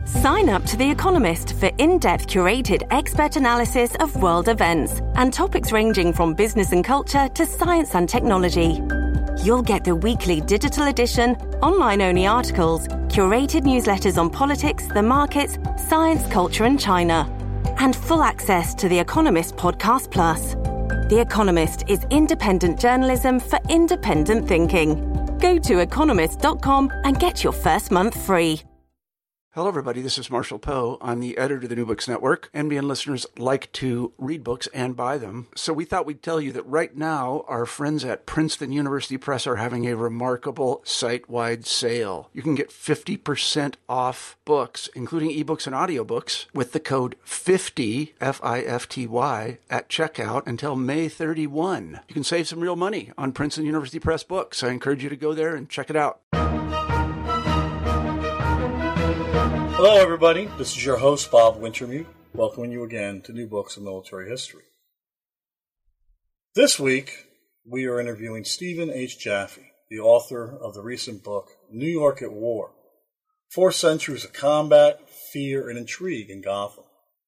Sign up to The Economist for in-depth curated expert analysis of world events and topics ranging from business and culture to science and technology. You'll get the weekly digital edition, online-only articles, curated newsletters on politics, the markets, science, culture and China, and full access to The Economist Podcast Plus. The Economist is independent journalism for independent thinking. Go to economist.com and get your first month free. Hello, everybody. This is Marshall Poe. I'm the editor of the New Books Network. NBN listeners like to read books and buy them. So we thought we'd tell you that right now, our friends at Princeton University Press are having a remarkable site-wide sale. You can get 50% off books, including ebooks and audiobooks, with the code 50, F-I-F-T-Y, at checkout until May 31. You can save some real money on Princeton University Press books. I encourage you to go there and check it out. Hello, everybody. This is your host, Bob Wintermute, welcoming you again to New Books in Military History. This week, we are interviewing Stephen H. Jaffe, the author of the recent book, New York at War, 4 Centuries of Combat, Fear, and Intrigue in Gotham.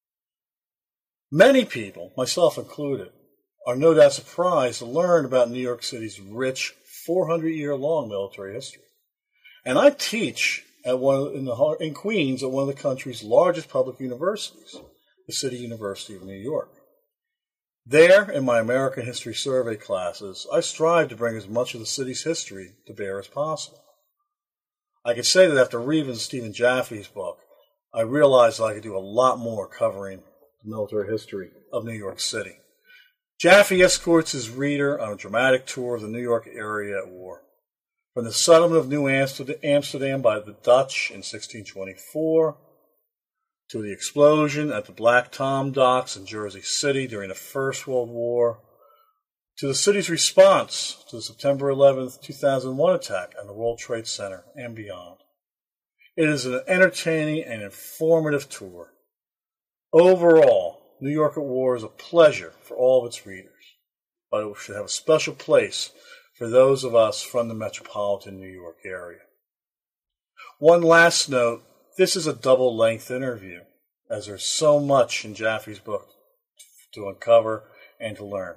Many people, myself included, are no doubt surprised to learn about New York City's rich 400-year-long military history. And I teach in Queens at one of the country's largest public universities, the City University of New York. There, in my American History Survey classes, I strive to bring as much of the city's history to bear as possible. I can say that after reading Stephen Jaffe's book, I realized that I could do a lot more covering the military history of New York City. Jaffe escorts his reader on a dramatic tour of the New York area at war. From the settlement of New Amsterdam by the Dutch in 1624, to the explosion at the Black Tom docks in Jersey City during the First World War, to the city's response to the September 11th, 2001 attack on the World Trade Center and beyond. It is an entertaining and informative tour. Overall, New York at War is a pleasure for all of its readers, but it should have a special place for those of us from the metropolitan New York area. One last note, this is a double-length interview, as there's so much in Jaffe's book to uncover and to learn.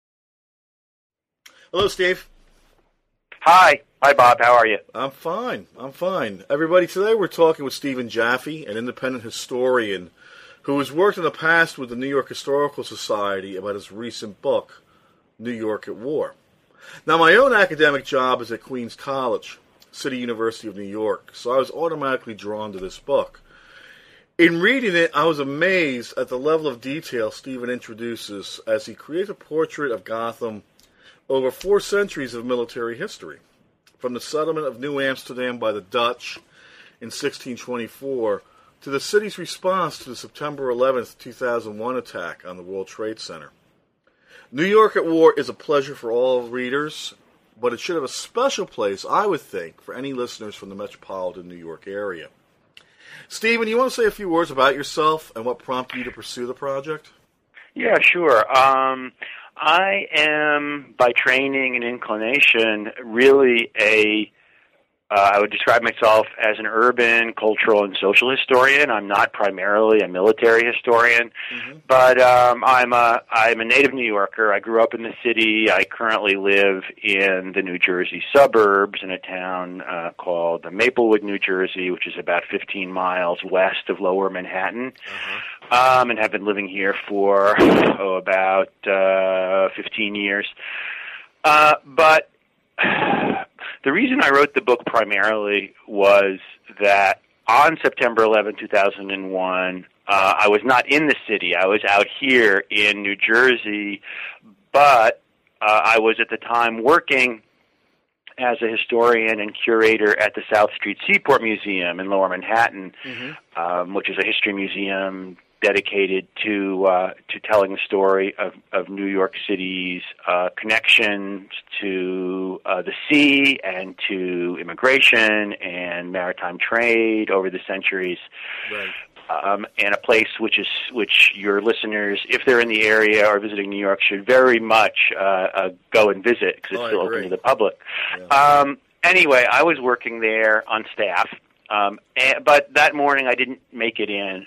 Hello, Steve. Hi, Bob. How are you? I'm fine. Everybody, today we're talking with Stephen Jaffe, an independent historian who has worked in the past with the New York Historical Society about his recent book, New York at War. Now, my own academic job is at Queens College, City University of New York, so I was automatically drawn to this book. In reading it, I was amazed at the level of detail Stephen introduces as he creates a portrait of Gotham over 4 centuries of military history, from the settlement of New Amsterdam by the Dutch in 1624 to the city's response to the September 11th, 2001 attack on the World Trade Center. New York at War is a pleasure for all readers, but it should have a special place, I would think, for any listeners from the metropolitan New York area. Stephen, you want to say a few words about yourself and what prompted you to pursue the project? Yeah, sure. I am, by training and inclination, really I would describe myself as an urban, cultural, and social historian. I'm not primarily a military historian, but I'm a native New Yorker. I grew up in the city. I currently live in the New Jersey suburbs in a town called Maplewood, New Jersey, which is about 15 miles west of Lower Manhattan, and have been living here for about 15 years. But the reason I wrote the book primarily was that on September 11, 2001, I was not in the city. I was out here in New Jersey, but I was at the time working as a historian and curator at the South Street Seaport Museum in Lower Manhattan, which is a history museum dedicated to telling the story of New York City's connections to the sea and to immigration and maritime trade over the centuries. Right. And a place which your listeners, if they're in the area or visiting New York, should very much go and visit because it's still open to the public. Yeah. Anyway, I was working there on staff. But that morning I didn't make it in.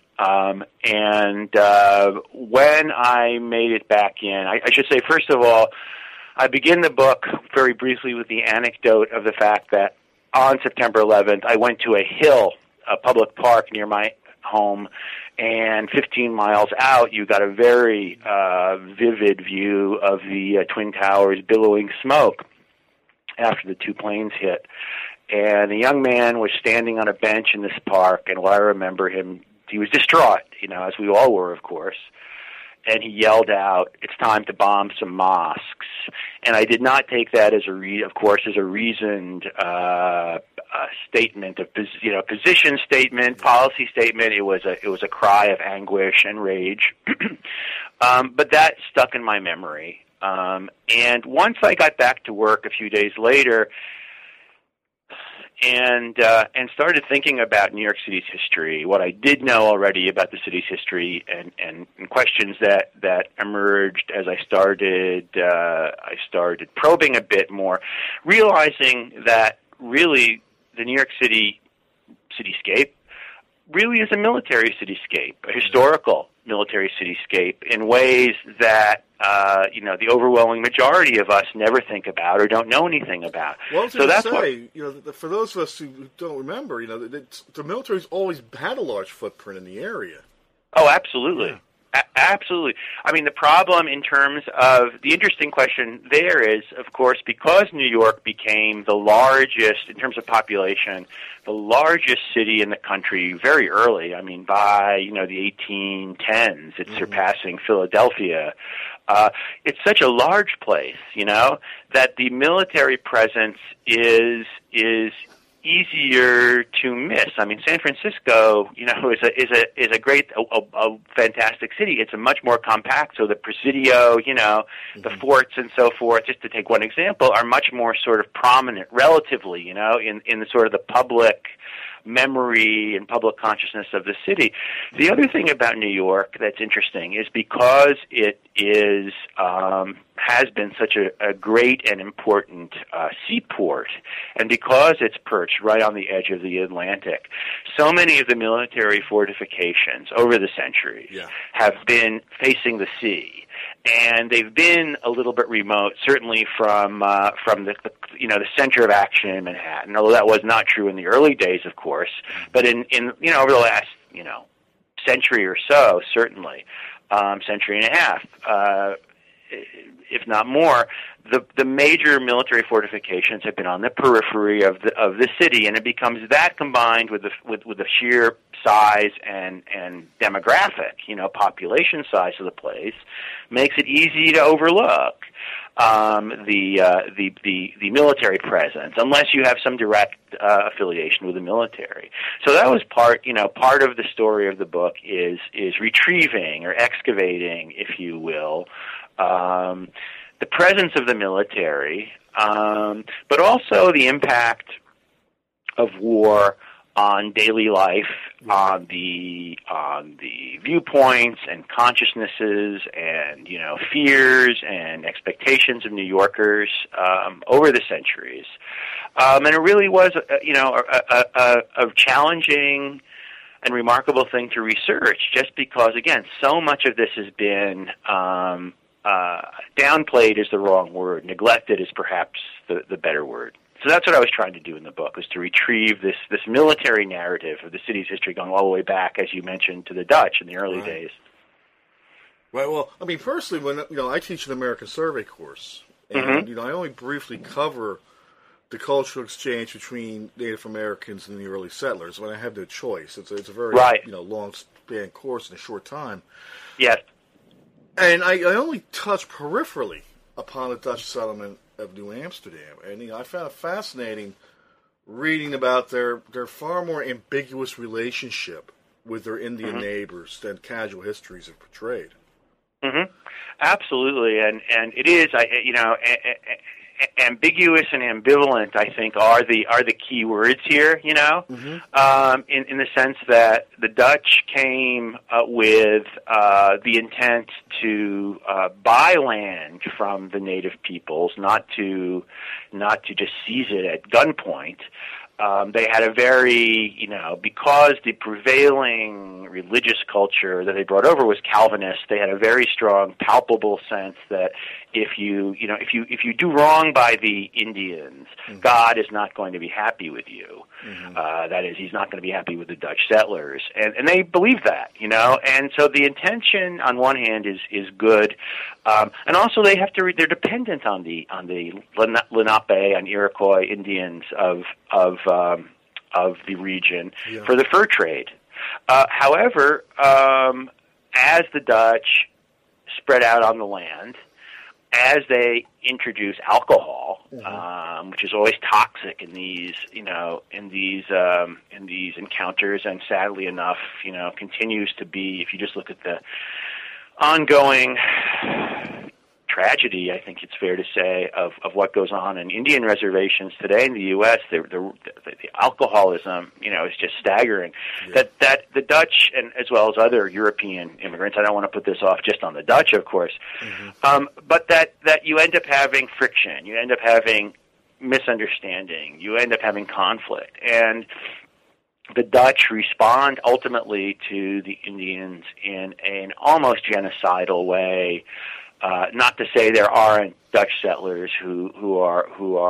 When I made it back in, I should say, first of all, I begin the book very briefly with the anecdote of the fact that on September 11th, I went to a hill, a public park near my home, and 15 miles out, you got a very vivid view of the Twin Towers billowing smoke after the two planes hit. And a young man was standing on a bench in this park, and while I remember him, he was distraught, as we all were, of course. And he yelled out, "It's time to bomb some mosques." And I did not take that as a reasoned statement of, position statement, policy statement. It was a cry of anguish and rage. But that stuck in my memory. And once I got back to work a few days later, and started thinking about New York City's history, what I did know already about the city's history, and questions that emerged as I started probing a bit more, realizing that really the New York City cityscape really is a military cityscape, a historical military cityscape, in ways that the overwhelming majority of us never think about or don't know anything about. Well, so that's why, for those of us who don't remember, the military's always had a large footprint in the area. Oh, absolutely. Yeah. Absolutely. I mean, the problem in terms of the interesting question there is, of course, because New York became the largest, in terms of population, the largest city in the country very early. I mean, by, the 1810s, it's surpassing Philadelphia. It's such a large place, that the military presence is easier to miss. I mean, San Francisco, is a great, a fantastic city. It's a much more compact. So the Presidio, the forts and so forth, just to take one example, are much more sort of prominent, relatively, in the sort of the public memory and public consciousness of the city. The other thing about New York that's interesting is because it is has been such a great and important seaport, and because it's perched right on the edge of the Atlantic, so many of the military fortifications over the centuries have been facing the sea. And they've been a little bit remote, certainly from the center of action in Manhattan. Although that was not true in the early days, of course. But in over the last century or so, certainly century and a half, if not more, the major military fortifications have been on the periphery of the city, and it becomes that combined with the sheer size and demographic, population size of the place, makes it easy to overlook the military presence, unless you have some direct affiliation with the military. So that was part of the story of the book is retrieving or excavating, if you will, the presence of the military, but also the impact of war on daily life, on the viewpoints and consciousnesses and fears and expectations of New Yorkers over the centuries, and it really was a challenging and remarkable thing to research, just because again so much of this has been downplayed is the wrong word, neglected is perhaps the better word. So that's what I was trying to do in the book, was to retrieve this military narrative of the city's history going all the way back, as you mentioned, to the Dutch in the early days. Right. Well, I mean, personally, when I teach an American Survey course, and I only briefly cover the cultural exchange between Native Americans and the early settlers when I have no choice. It's a very long span course in a short time. Yes. And I only touch peripherally upon the Dutch settlement of New Amsterdam, and I found it fascinating reading about their far more ambiguous relationship with their Indian neighbors than casual histories have portrayed. Absolutely, and it is ambiguous and ambivalent, I think, are the key words here. In the sense that the Dutch came with the intent to buy land from the native peoples, not to just seize it at gunpoint. They had a very, because the prevailing religious culture that they brought over was Calvinist, they had a very strong, palpable sense that if you do wrong by the Indians, God is not going to be happy with you. That is, he's not going to be happy with the Dutch settlers, and they believe that, And so the intention, on one hand, is good, and also they're dependent on the Lenape and Iroquois Indians of the region for the fur trade. However, as the Dutch spread out on the land, as they introduce alcohol, which is always toxic in these encounters, and sadly enough, continues to be. If you just look at the ongoing tragedy, I think it's fair to say, of what goes on in Indian reservations today in the U.S., the alcoholism, is just staggering. That the Dutch, and as well as other European immigrants, I don't want to put this off just on the Dutch, of course, but that you end up having friction, you end up having misunderstanding, you end up having conflict, and the Dutch respond ultimately to the Indians in an almost genocidal way. Not to say there aren't Dutch settlers who are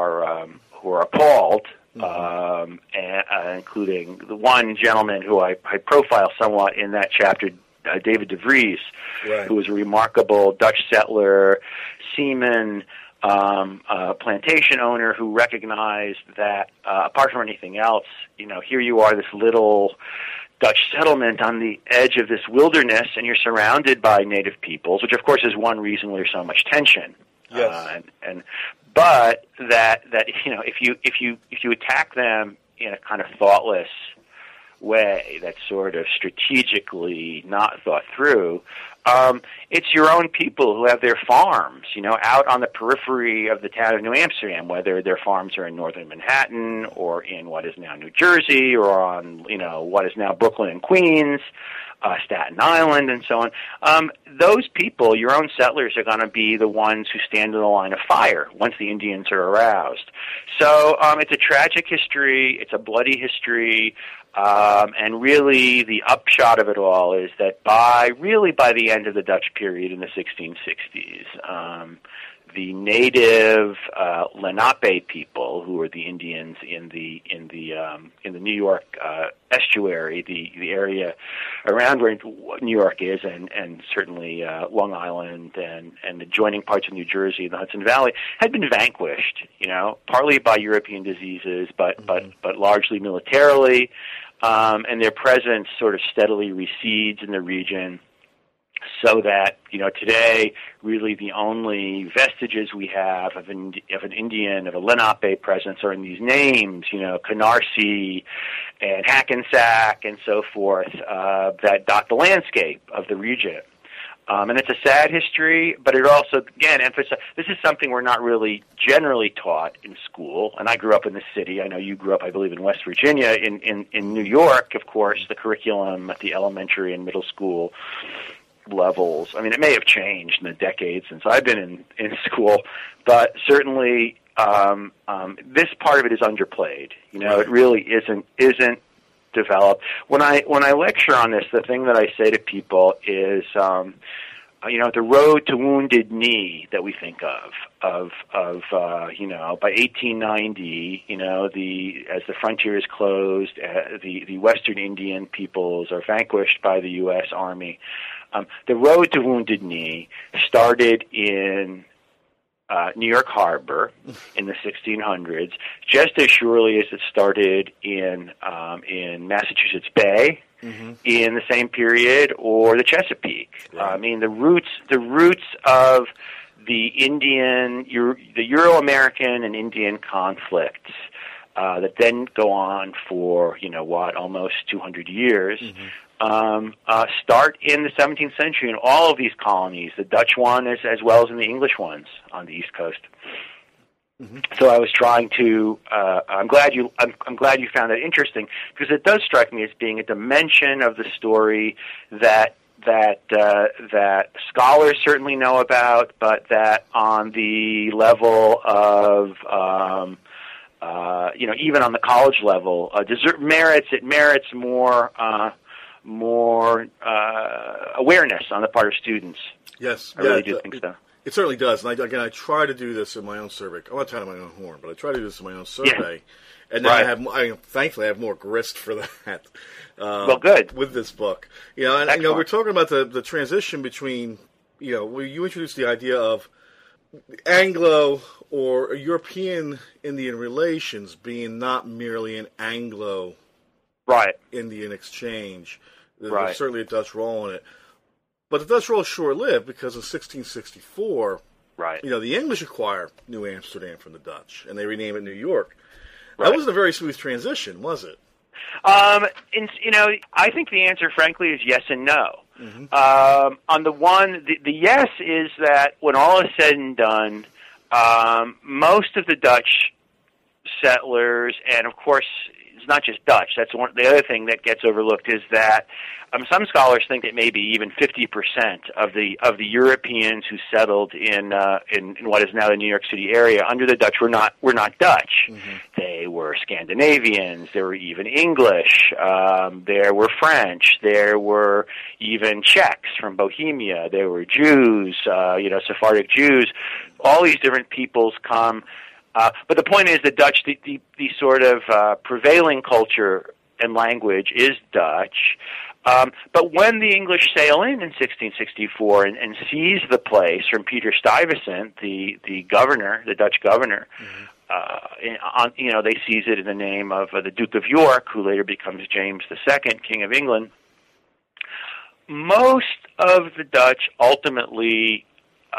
appalled, including the one gentleman who I profile somewhat in that chapter, David de Vries, who was a remarkable Dutch settler, seaman, plantation owner who recognized that apart from anything else, here you are, this little Dutch settlement on the edge of this wilderness, and you're surrounded by native peoples, which of course is one reason why there's so much tension. Yes. But if you attack them in a kind of thoughtless way, that's sort of strategically not thought through, it's your own people who have their farms, out on the periphery of the town of New Amsterdam, whether their farms are in northern Manhattan or in what is now New Jersey or on, what is now Brooklyn and Queens, Staten Island, and so on. Those people, your own settlers, are going to be the ones who stand in the line of fire once the Indians are aroused. So it's a tragic history. It's a bloody history. And really, the upshot of it all is that by the end of the Dutch period in the 1660s, the native Lenape people, who were the Indians in the New York estuary, the area around where New York is, and certainly Long Island and adjoining parts of New Jersey and the Hudson Valley, had been vanquished. Partly by European diseases, but largely militarily. And their presence sort of steadily recedes in the region, so that today really the only vestiges we have of an Indian, of a Lenape presence, are in these names, Canarsie and Hackensack and so forth, that dot the landscape of the region. And it's a sad history, but it also, again, emphasizes, this is something we're not really generally taught in school. And I grew up in the city. I know you grew up, I believe, in West Virginia. In New York, of course, the curriculum at the elementary and middle school levels, I mean, it may have changed in the decades since I've been in school, but certainly this part of it is underplayed. It really isn't developed. When I lecture on this, the thing that I say to people is, the road to Wounded Knee that we think of by 1890, as the frontier is closed, the Western Indian peoples are vanquished by the U.S. Army. The road to Wounded Knee started in New York Harbor in the 1600s, just as surely as it started in Massachusetts Bay in the same period, or the Chesapeake. Right. I mean, the roots of the Euro-American and Indian conflicts that then go on for almost 200 years. Start in the 17th century in all of these colonies, the Dutch one as well as in the English ones on the East Coast. So I was trying to. I'm glad you found that interesting, because it does strike me as being a dimension of the story that scholars certainly know about, but that on the level of even on the college level, it merits more awareness on the part of students. Yes, I really do think so. It certainly does. And I try to do this in my own survey. I'm not touting my own horn, but I try to do this in my own survey. Yeah. And now thankfully I have more grist for that. Well, good. With this book. We're talking about the transition between, where you introduced the idea of Anglo or European Indian relations being not merely an Anglo Indian exchange. There's certainly a Dutch role in it. But the Dutch role is short-lived because in 1664, the English acquire New Amsterdam from the Dutch, and they rename it New York. That wasn't a very smooth transition, was it? I think the answer, frankly, is yes and no. Mm-hmm. On the one, the yes is that when all is said and done, most of the Dutch settlers, and of course, it's not just Dutch. That's the other thing that gets overlooked is that some scholars think that maybe even 50% of the Europeans who settled in what is now the New York City area under the Dutch were not Dutch. Mm-hmm. They were Scandinavians. There were even English. There were French. There were even Czechs from Bohemia. There were Jews. Sephardic Jews. All these different peoples come. But the point is that Dutch, the sort of prevailing culture and language is Dutch. But when the English sail in 1664 and seize the place from Peter Stuyvesant, the governor, the Dutch governor, they seize it in the name of the Duke of York, who later becomes James II, King of England. Most of the Dutch ultimately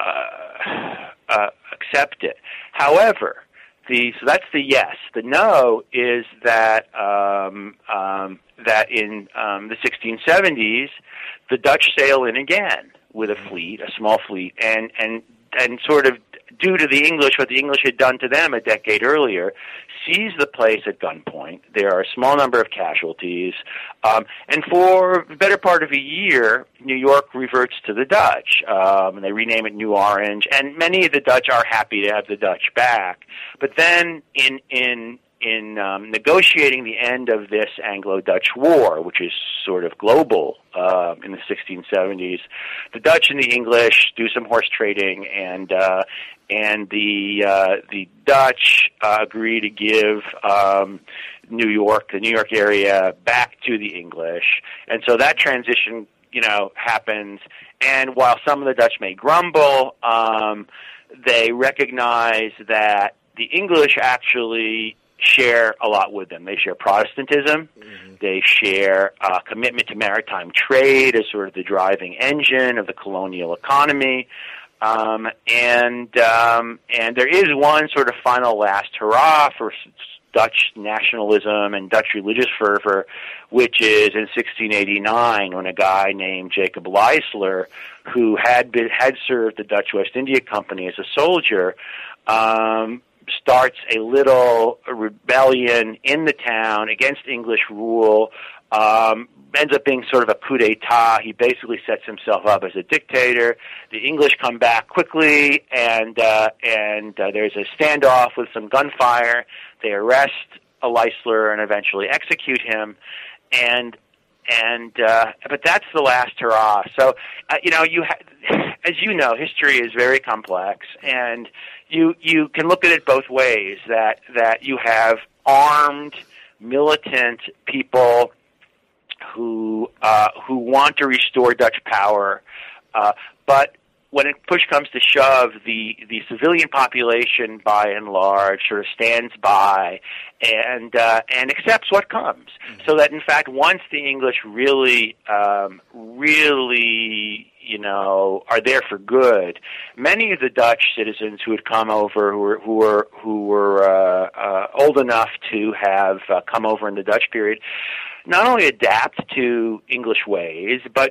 accept it. However, so that's the yes. The no is that that in the 1670s, the Dutch sail in again with a fleet, a small fleet, and sort of due to the English, what the English had done to them a decade earlier, seize the place at gunpoint. There are a small number of casualties, and for the better part of a year, New York reverts to the Dutch, and they rename it New Orange, and many of the Dutch are happy to have the Dutch back. But then in negotiating the end of this Anglo-Dutch war, which is sort of global in the 1670s, the Dutch and the English do some horse trading, and the Dutch agree to give New York, the New York area, back to the English, and so that transition, happens. And while some of the Dutch may grumble, they recognize that the English actually share a lot with them. They share Protestantism. Mm-hmm. They share commitment to maritime trade as sort of the driving engine of the colonial economy. And there is one sort of final last hurrah for Dutch nationalism and Dutch religious fervor, which is in 1689 when a guy named Jacob Leisler, who had served the Dutch West India Company as a soldier, starts a little rebellion in the town against English rule, ends up being sort of a coup d'etat. He basically sets himself up as a dictator. The English come back quickly, and there's a standoff with some gunfire. They arrest Leisler and eventually execute him, but that's the last hurrah. So, as you know, history is very complex, and you can look at it both ways. That you have armed, militant people who want to restore Dutch power, but when push comes to shove, the civilian population, by and large, sort of stands by and accepts what comes. Mm-hmm. So that, in fact, once the English really are there for good, many of the Dutch citizens who had come over, who were old enough to have come over in the Dutch period, not only adapt to English ways, but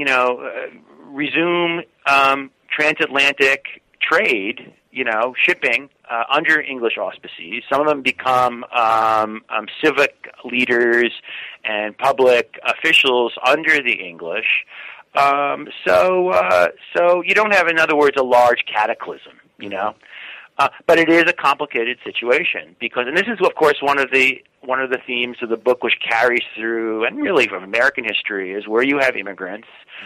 resume transatlantic trade, shipping under English auspices. Some of them become civic leaders and public officials under the English. So you don't have, in other words, a large cataclysm, But it is a complicated situation because, and this is, of course, one of the themes of the book, which carries through, and really from American history, is where you have immigrants,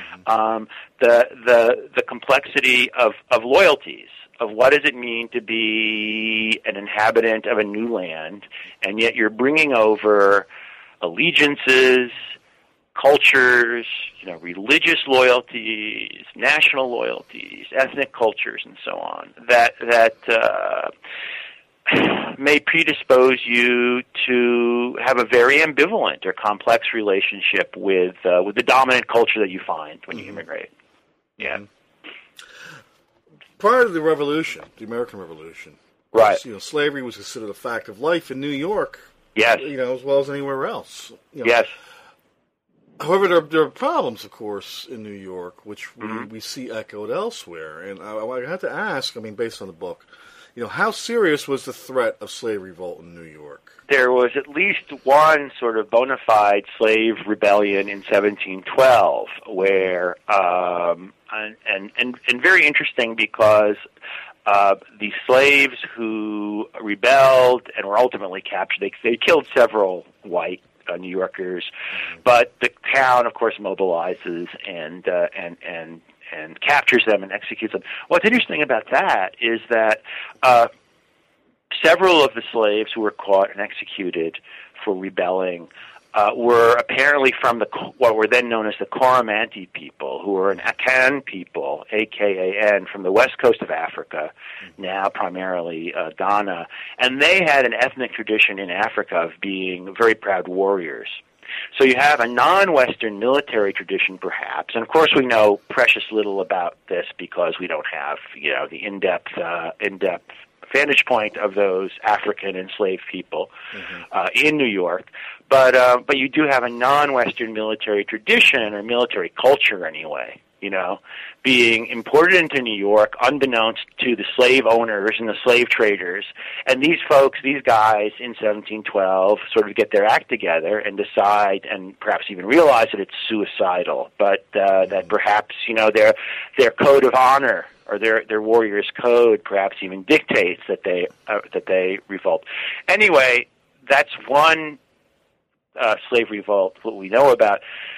the complexity of loyalties, of what does it mean to be an inhabitant of a new land, and yet you're bringing over allegiances, cultures, religious loyalties, national loyalties, ethnic cultures, and so on, that may predispose you to have a very ambivalent or complex relationship with the dominant culture that you find when you immigrate. Yeah. Prior to the Revolution, the American Revolution, right? Slavery was considered a fact of life in New York. Yes. As well as anywhere else. Yes. However, there are problems, of course, in New York, which we see echoed elsewhere. And I have to ask, based on the book, how serious was the threat of slave revolt in New York? There was at least one sort of bona fide slave rebellion in 1712, where, and very interesting because the slaves who rebelled and were ultimately captured, they killed several white New Yorkers, but the town, of course, mobilizes and captures them and executes them. What's interesting about that is that several of the slaves who were caught and executed for rebelling were apparently from what were then known as the Coromantee people, who were an Akan people, A-K-A-N, from the west coast of Africa, now primarily Ghana. And they had an ethnic tradition in Africa of being very proud warriors. So you have a non-Western military tradition, perhaps, and of course we know precious little about this because we don't have, the in-depth vantage point of those African enslaved people in New York. But you do have a non-Western military tradition, or military culture anyway, being imported into New York unbeknownst to the slave owners and the slave traders. And these guys in 1712 sort of get their act together and decide, and perhaps even realize that it's suicidal, but that perhaps, their code of honor or their warrior's code perhaps even dictates that they revolt. Anyway, that's one slave revolt, what we know about.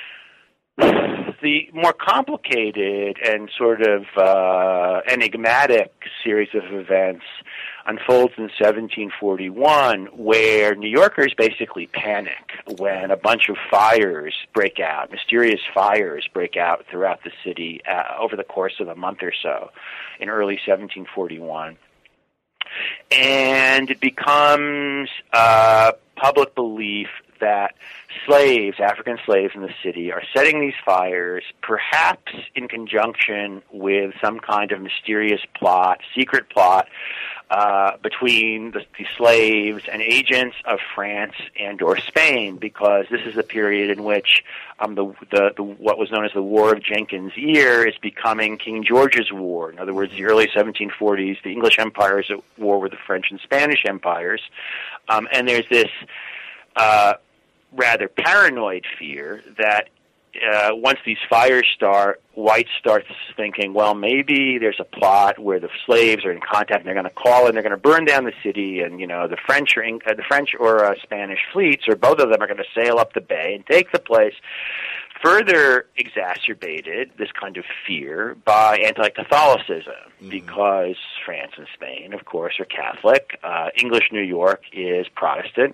The more complicated and sort of enigmatic series of events unfolds in 1741, where New Yorkers basically panic when a bunch of fires break out, mysterious fires break out throughout the city over the course of a month or so in early 1741. And it becomes public belief that African slaves in the city, are setting these fires, perhaps in conjunction with some kind of mysterious plot, secret plot, between the slaves and agents of France and or Spain, because this is a period in which what was known as the War of Jenkins' Ear is becoming King George's War. In other words, the early 1740s, the English Empire is at war with the French and Spanish empires, and there's this rather paranoid fear that once these fires start, whites start thinking, well, maybe there's a plot where the slaves are in contact and they're going to call and they're going to burn down the city, and the French or Spanish fleets, or both of them, are going to sail up the bay and take the place. Further exacerbated, this kind of fear, by anti-Catholicism, because France and Spain, of course, are Catholic. English New York is Protestant.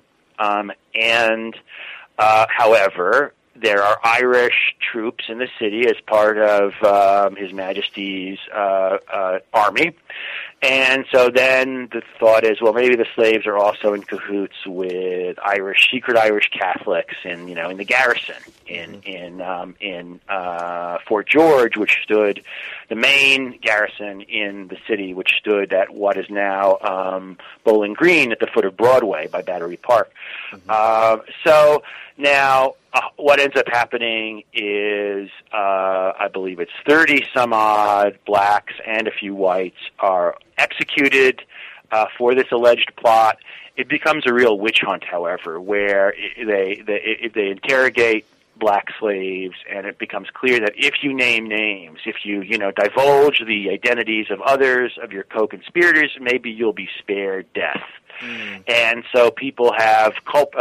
However, there are Irish troops in the city as part of His Majesty's army. And so then the thought is, well, maybe the slaves are also in cahoots with secret Irish Catholics in the garrison in Fort George, which stood, the main garrison in the city, which stood at what is now Bowling Green at the foot of Broadway by Battery Park. So now what ends up happening is, I believe it's 30 some odd blacks and a few whites are executed for this alleged plot. It becomes a real witch hunt, however, where they interrogate black slaves, and it becomes clear that if you name names, if you divulge the identities of others, of your co-conspirators, maybe you'll be spared death. And so people have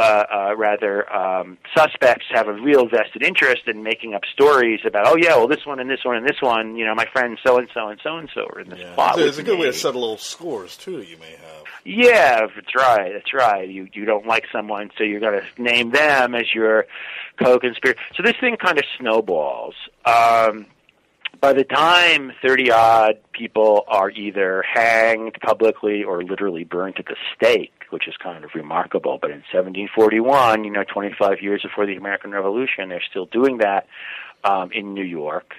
suspects have a real vested interest in making up stories about, oh yeah, well this one and this one and this one, my friends so and so and so and so are in this plot. So it's a good way to settle little scores too. You may have. Yeah, that's right. That's right. You don't like someone, so you're going to name them as your co-conspirator. So this thing kind of snowballs. By the time 30-odd people are either hanged publicly or literally burnt at the stake, which is kind of remarkable, but in 1741, 25 years before the American Revolution, they're still doing that in New York.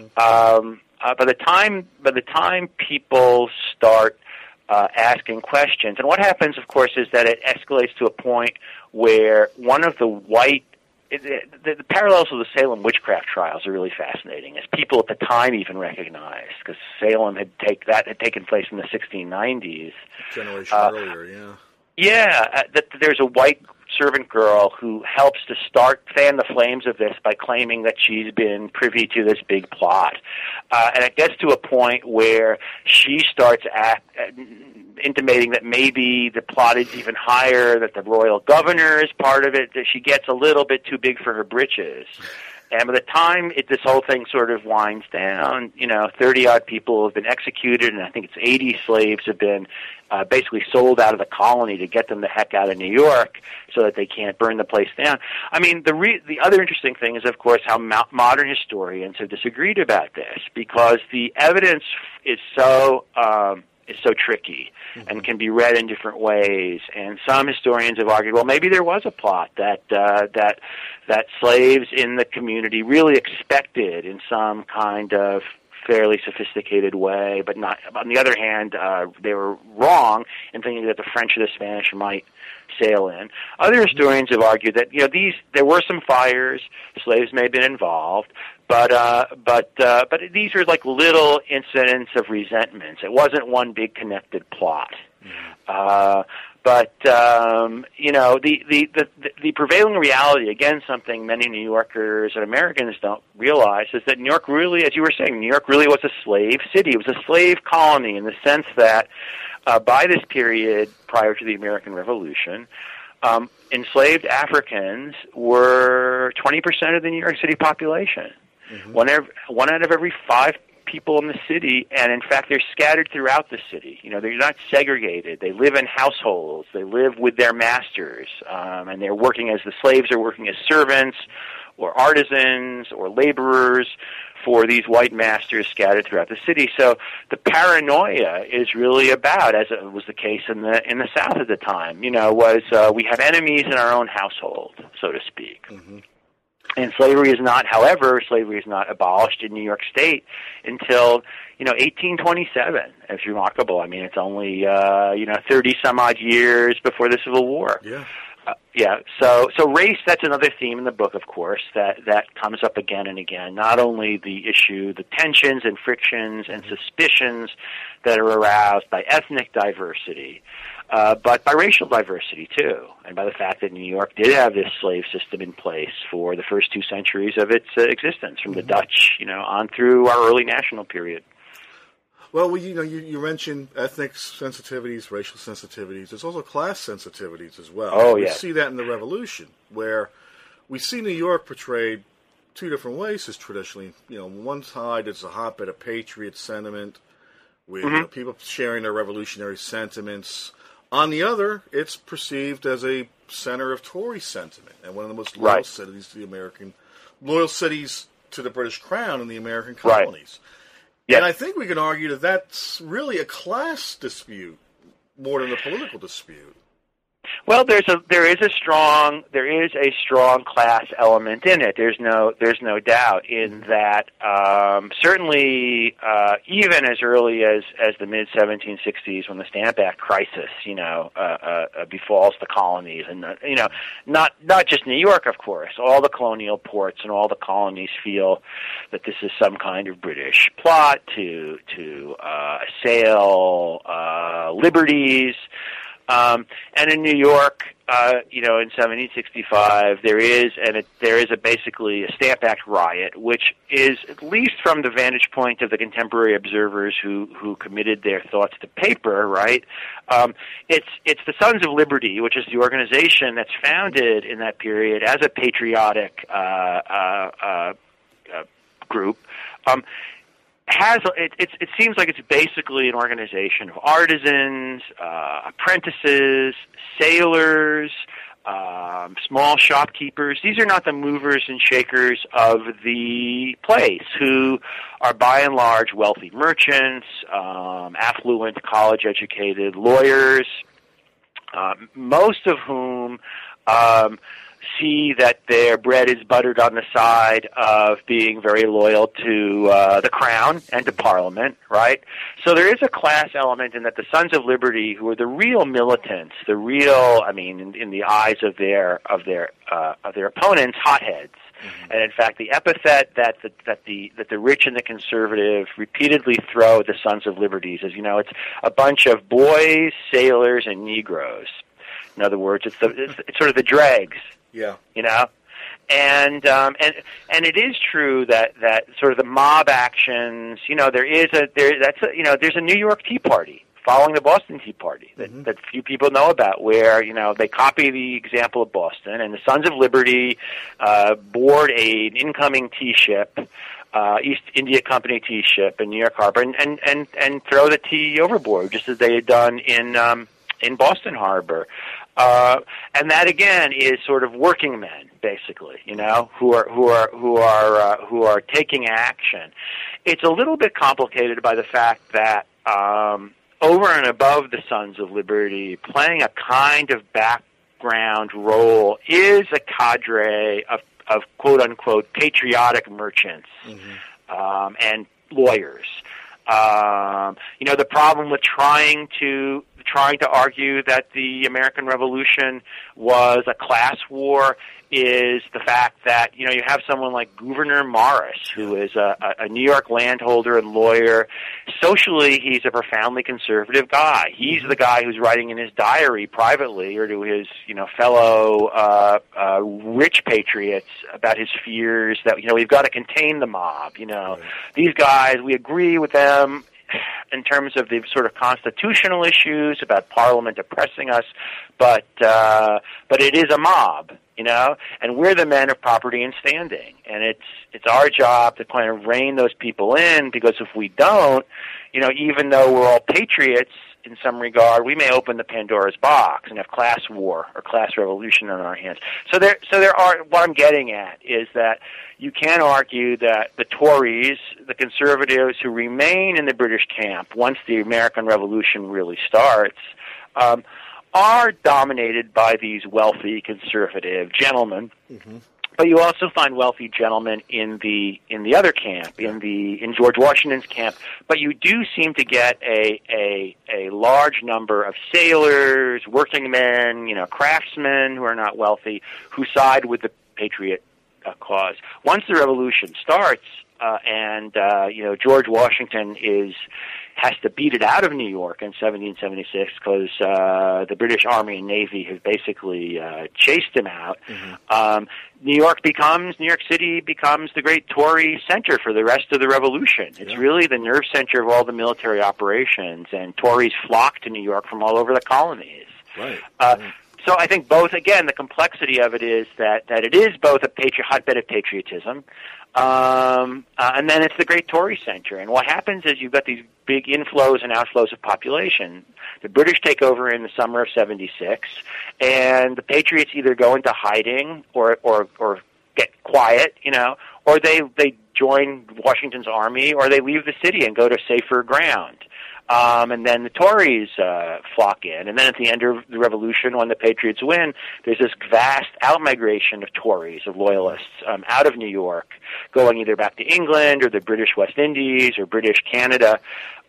By the time people start asking questions, and what happens, of course, is that it escalates to a point where one of the white the parallels of the Salem witchcraft trials are really fascinating, as people at the time even recognized, because Salem had taken place in the 1690s. Generation earlier, yeah. Yeah, that there's a white servant girl who helps to fan the flames of this by claiming that she's been privy to this big plot. And it gets to a point where she starts intimating that maybe the plot is even higher, that the royal governor is part of it, that she gets a little bit too big for her britches. And by the time this whole thing sort of winds down, 30-odd people have been executed, and I think it's 80 slaves have been basically sold out of the colony to get them the heck out of New York so that they can't burn the place down. I mean, the other interesting thing is, of course, how modern historians have disagreed about this, because the evidence is so tricky and can be read in different ways. And some historians have argued, well, maybe there was a plot that slaves in the community really expected in some kind of fairly sophisticated way, but not. On the other hand, they were wrong in thinking that the French or the Spanish might sail in. Other historians have argued that there were some fires, slaves may have been involved, but these are like little incidents of resentments. It wasn't one big connected plot. The prevailing reality, again, something many New Yorkers and Americans don't realize, is that New York really, as you were saying, New York really was a slave city. It was a slave colony in the sense that by this period prior to the American Revolution, enslaved Africans were 20% of the New York City population. One out of every 5 people in the city, and in fact they're scattered throughout the city. They're not segregated. They live in households. They live with their masters, and they're working as the slaves are working as servants or artisans or laborers for these white masters scattered throughout the city. So the paranoia is really about, as it was the case in the South at the time, was we have enemies in our own household, so to speak. And slavery is not abolished in New York State until 1827. It's remarkable. I mean, it's only 30 some odd years before the Civil War. Yeah. So race, that's another theme in the book, of course, that comes up again and again. Not only the issue, the tensions and frictions and suspicions that are aroused by ethnic diversity, but by racial diversity, too, and by the fact that New York did have this slave system in place for the first 2 centuries of its existence, from the Dutch, on through our early national period. Well, you mentioned ethnic sensitivities, racial sensitivities. There's also class sensitivities as well. Oh, yeah. We see that in the Revolution, where we see New York portrayed 2 different ways as traditionally. On one side, it's a hotbed of patriot sentiment, with people sharing their revolutionary sentiments. On the other, it's perceived as a center of Tory sentiment, and one of the most loyal cities to the British Crown in the American colonies. And I think we can argue that that's really a class dispute more than a political dispute. Well, there is a strong class element in it. There's no doubt in that. Certainly, even as early as the mid 1760s, when the Stamp Act crisis, befalls the colonies, and not just New York, of course. All the colonial ports and all the colonies feel that this is some kind of British plot to assail liberties. And in New York, in 1765, there is basically a Stamp Act riot, which is, at least from the vantage point of the contemporary observers who committed their thoughts to paper, right? It's the Sons of Liberty, which is the organization that's founded in that period as a patriotic group. It seems like it's basically an organization of artisans, apprentices, sailors, small shopkeepers. These are not the movers and shakers of the place, who are by and large wealthy merchants, affluent, college-educated lawyers, most of whom see that their bread is buttered on the side of being very loyal to the crown and to Parliament, right? So there is a class element in that the Sons of Liberty, who are the real militants, the real, in the eyes of their opponents, hotheads. Mm-hmm. And in fact, the epithet that the rich and the conservative repeatedly throw at the Sons of Liberty is, it's a bunch of boys, sailors, and Negroes. In other words, it's sort of the dregs. Yeah. And it is true that sort of the mob actions, there's a New York Tea Party following the Boston Tea Party that few people know about, where, they copy the example of Boston, and the Sons of Liberty board an incoming tea ship, East India Company tea ship in New York Harbor, and throw the tea overboard, just as they had done in Boston Harbor. And that again is sort of working men, basically, who are taking action. It's a little bit complicated by the fact that over and above the Sons of Liberty, playing a kind of background role is a cadre of quote unquote patriotic merchants and lawyers. The problem with trying to argue that the American Revolution was a class war is the fact that, you have someone like Gouverneur Morris, who is a New York landholder and lawyer. Socially, he's a profoundly conservative guy. He's the guy who's writing in his diary privately, or to his, fellow rich patriots, about his fears that, we've got to contain the mob. These guys, we agree with them in terms of the sort of constitutional issues about Parliament oppressing us, but it is a mob, and we're the men of property and standing, and it's our job to kind of rein those people in, because if we don't, even though we're all patriots in some regard, we may open the Pandora's box and have class war or class revolution on our hands. So there are. What I'm getting at is that you can argue that the Tories, the conservatives who remain in the British camp once the American Revolution really starts, are dominated by these wealthy conservative gentlemen. Mm-hmm. But you also find wealthy gentlemen in the other camp, in George Washington's camp. But you do seem to get a large number of sailors, working men, craftsmen who are not wealthy, who side with the patriot cause. Once the revolution starts, and George Washington has to beat it out of New York in 1776 because the British Army and Navy have basically chased him out. Mm-hmm. New York City becomes the great Tory center for the rest of the Revolution. It's really the nerve center of all the military operations, and Tories flock to New York from all over the colonies. Right. So I think both, again, the complexity of it is that it is both a hotbed of patriotism, and then it's the great Tory center. And what happens is you've got these big inflows and outflows of population. The British take over in the summer of 76, and the Patriots either go into hiding or get quiet, or they join Washington's army, or they leave the city and go to safer ground. And then the Tories flock in. And then at the end of the Revolution, when the Patriots win, there's this vast outmigration of Tories, of Loyalists, out of New York, going either back to England or the British West Indies or British Canada.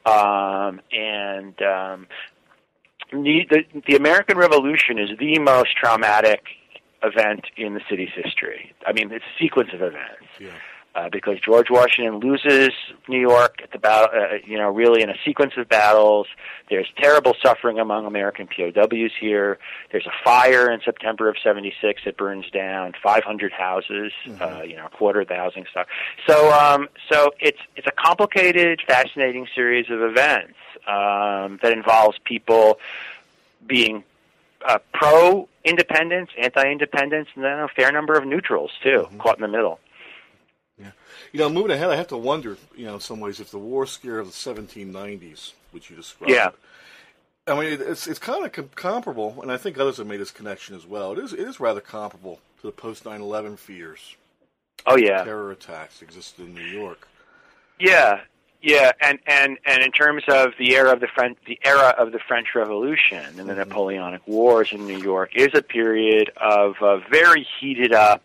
The American Revolution is the most traumatic event in the city's history. I mean, it's a sequence of events. Yeah. because George Washington loses New York at the battle, really in a sequence of battles. There's terrible suffering among American POWs here. There's a fire in September of '76 that burns down 500 houses, a quarter of the housing stock. So it's a complicated, fascinating series of events that involves people being pro-independence, anti-independence, and then a fair number of neutrals, too, caught in the middle. Yeah. Moving ahead, I have to wonder, in some ways, if the war scare of the 1790s, which you described, I mean, it's kind of comparable, and I think others have made this connection as well. It is rather comparable to the post 9/11 fears. Oh yeah, terror attacks existed in New York. Yeah, and in terms of the era of the French Revolution and the Napoleonic Wars in New York is a period of very heated up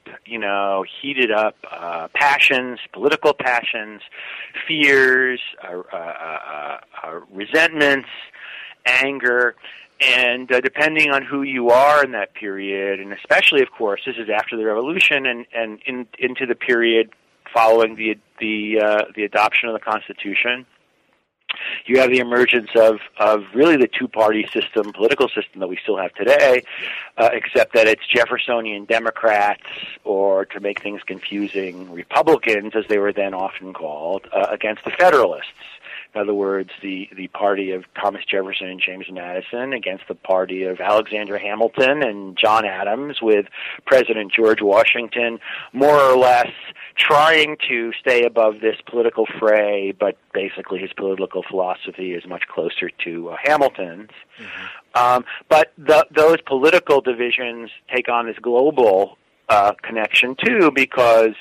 passions, political passions, fears, resentments, anger. And depending on who you are in that period, and especially, of course, this is after the Revolution and into the period following the adoption of the Constitution, you have the emergence of really the two-party system, political system that we still have today, except that it's Jeffersonian Democrats, or to make things confusing, Republicans, as they were then often called, against the Federalists. In other words, the party of Thomas Jefferson and James Madison against the party of Alexander Hamilton and John Adams, with President George Washington more or less trying to stay above this political fray, but basically his political philosophy is much closer to Hamilton's. But those political divisions take on this global connection too, because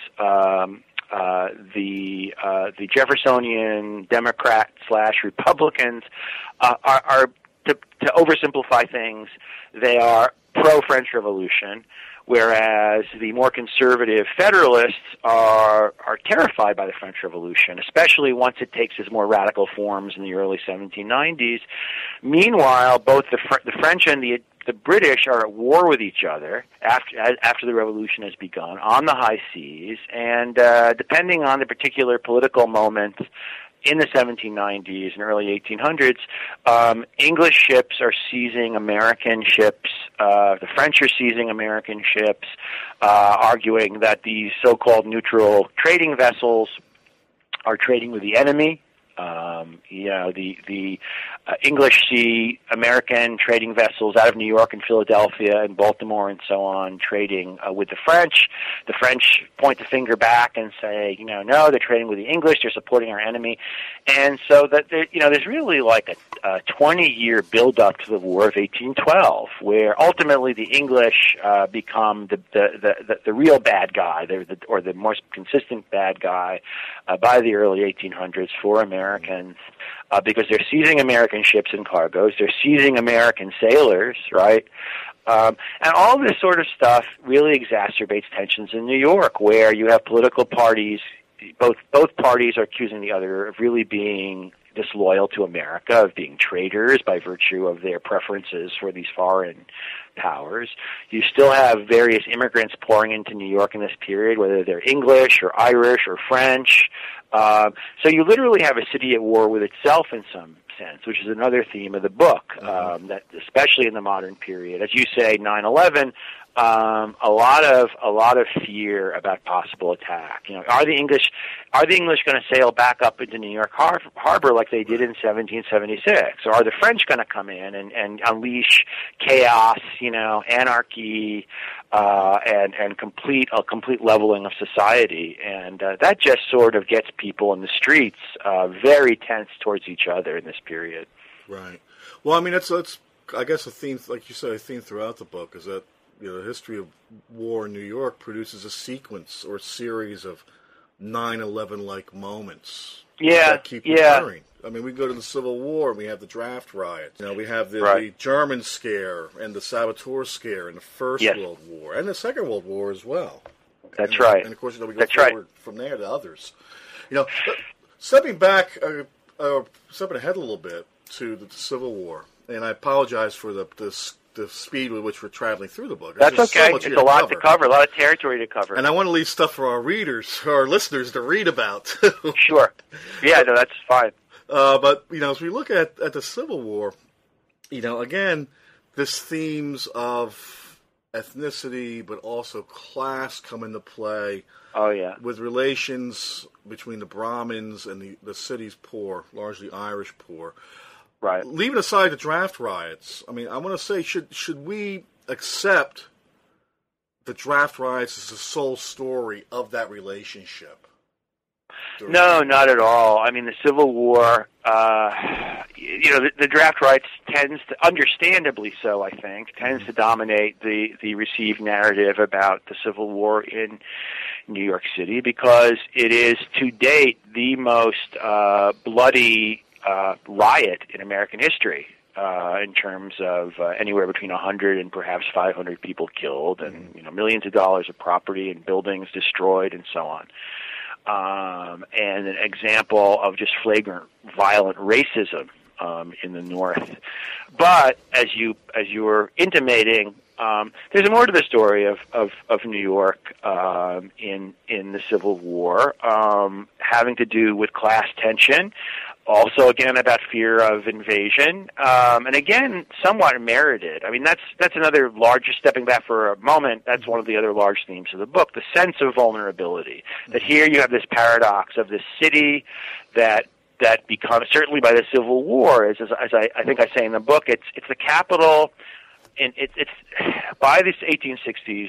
the Jeffersonian Democrat / Republicans are to oversimplify things, they are pro-French Revolution, whereas the more conservative Federalists are terrified by the French Revolution, especially once it takes its more radical forms in the early 1790s. Meanwhile, both the French and the British are at war with each other after the revolution has begun on the high seas, and depending on the particular political moment in the 1790s and early 1800s, English ships are seizing American ships. The French are seizing American ships, arguing that these so-called neutral trading vessels are trading with the enemy. The English see American trading vessels out of New York and Philadelphia and Baltimore and so on trading with the French. The French point the finger back and say, no, they're trading with the English, they're supporting our enemy. And so that there's really like a 20-year build-up to the War of 1812, where ultimately the English become the real bad guy, or the most consistent bad guy by the early 1800s for Americans, because they're seizing American ships and cargoes, they're seizing American sailors, right? And all this sort of stuff really exacerbates tensions in New York, where you have political parties, both parties are accusing the other of really being disloyal to America, of being traitors by virtue of their preferences for these foreign powers. You still have various immigrants pouring into New York in this period, whether they're English or Irish or French. So you literally have a city at war with itself in some sense, which is another theme of the book, that especially in the modern period. As you say, 9/11, a lot of fear about possible attack. Are the English going to sail back up into New York Harbor like they did in 1776? Or are the French going to come in and unleash chaos, anarchy, and a complete leveling of society? And that just sort of gets people in the streets very tense towards each other in this period. Right. Well, I mean, that's I guess a theme, like you said, a theme throughout the book is that the history of war in New York produces a sequence or series of 9/11-like moments that keep occurring. I mean, we go to the Civil War, and we have the draft riots. We have the German scare and the saboteur scare in the First World War and the Second World War as well. That's right. And of course, we go forward from there to others. Stepping back, stepping ahead a little bit to the Civil War, and I apologize for the the speed with which we're traveling through the book. That's okay. So it's a lot to cover, a lot of territory to cover. And I want to leave stuff for our readers, our listeners to read about. Sure. Yeah, no, that's fine. But, as we look at the Civil War, again, this themes of ethnicity, but also class come into play. Oh, yeah. With relations between the Brahmins and the city's poor, largely Irish poor. Right. Leaving aside the draft riots, I want to say, should we accept the draft riots as the sole story of that relationship? No, not at all. The Civil War, the draft rights tends to, understandably so, I think, tends to dominate the received narrative about the Civil War in New York City because it is, to date, the most bloody riot in American history. In terms of anywhere between 100 and perhaps 500 people killed, and millions of dollars of property and buildings destroyed, and so on. And an example of just flagrant, violent racism in the North. But as you were intimating, there's more to the story of New York in the Civil War, having to do with class tension. Also, again, about fear of invasion, and again, somewhat merited. That's another large, just stepping back for a moment, that's one of the other large themes of the book, the sense of vulnerability. That here you have this paradox of this city that becomes, certainly by the Civil War, as I think I say in the book, it's the capital, and it's by the 1860s,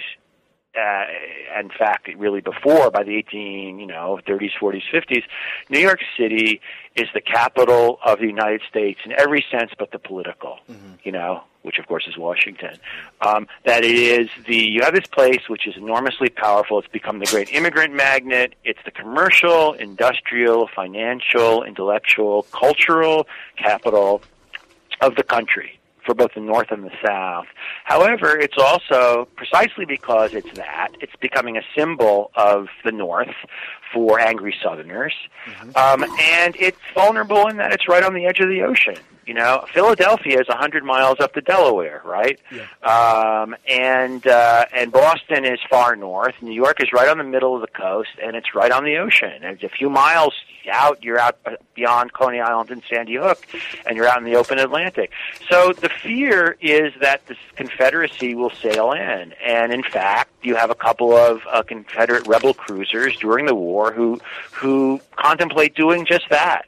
in fact, really before, by the 30s, 40s, 50s, New York City is the capital of the United States in every sense but the political, which of course is Washington. That it is you have this place which is enormously powerful. It's become the great immigrant magnet. It's the commercial, industrial, financial, intellectual, cultural capital of the country, for both the North and the South. However, it's also, precisely because it's becoming a symbol of the North for angry Southerners, and it's vulnerable in that it's right on the edge of the ocean. Philadelphia is 100 miles up the Delaware, right? Yeah. And Boston is far north. New York is right on the middle of the coast, and it's right on the ocean. And it's a few miles out, you're out beyond Coney Island and Sandy Hook, and you're out in the open Atlantic. So the fear is that this Confederacy will sail in. And in fact, you have a couple of Confederate rebel cruisers during the war who contemplate doing just that.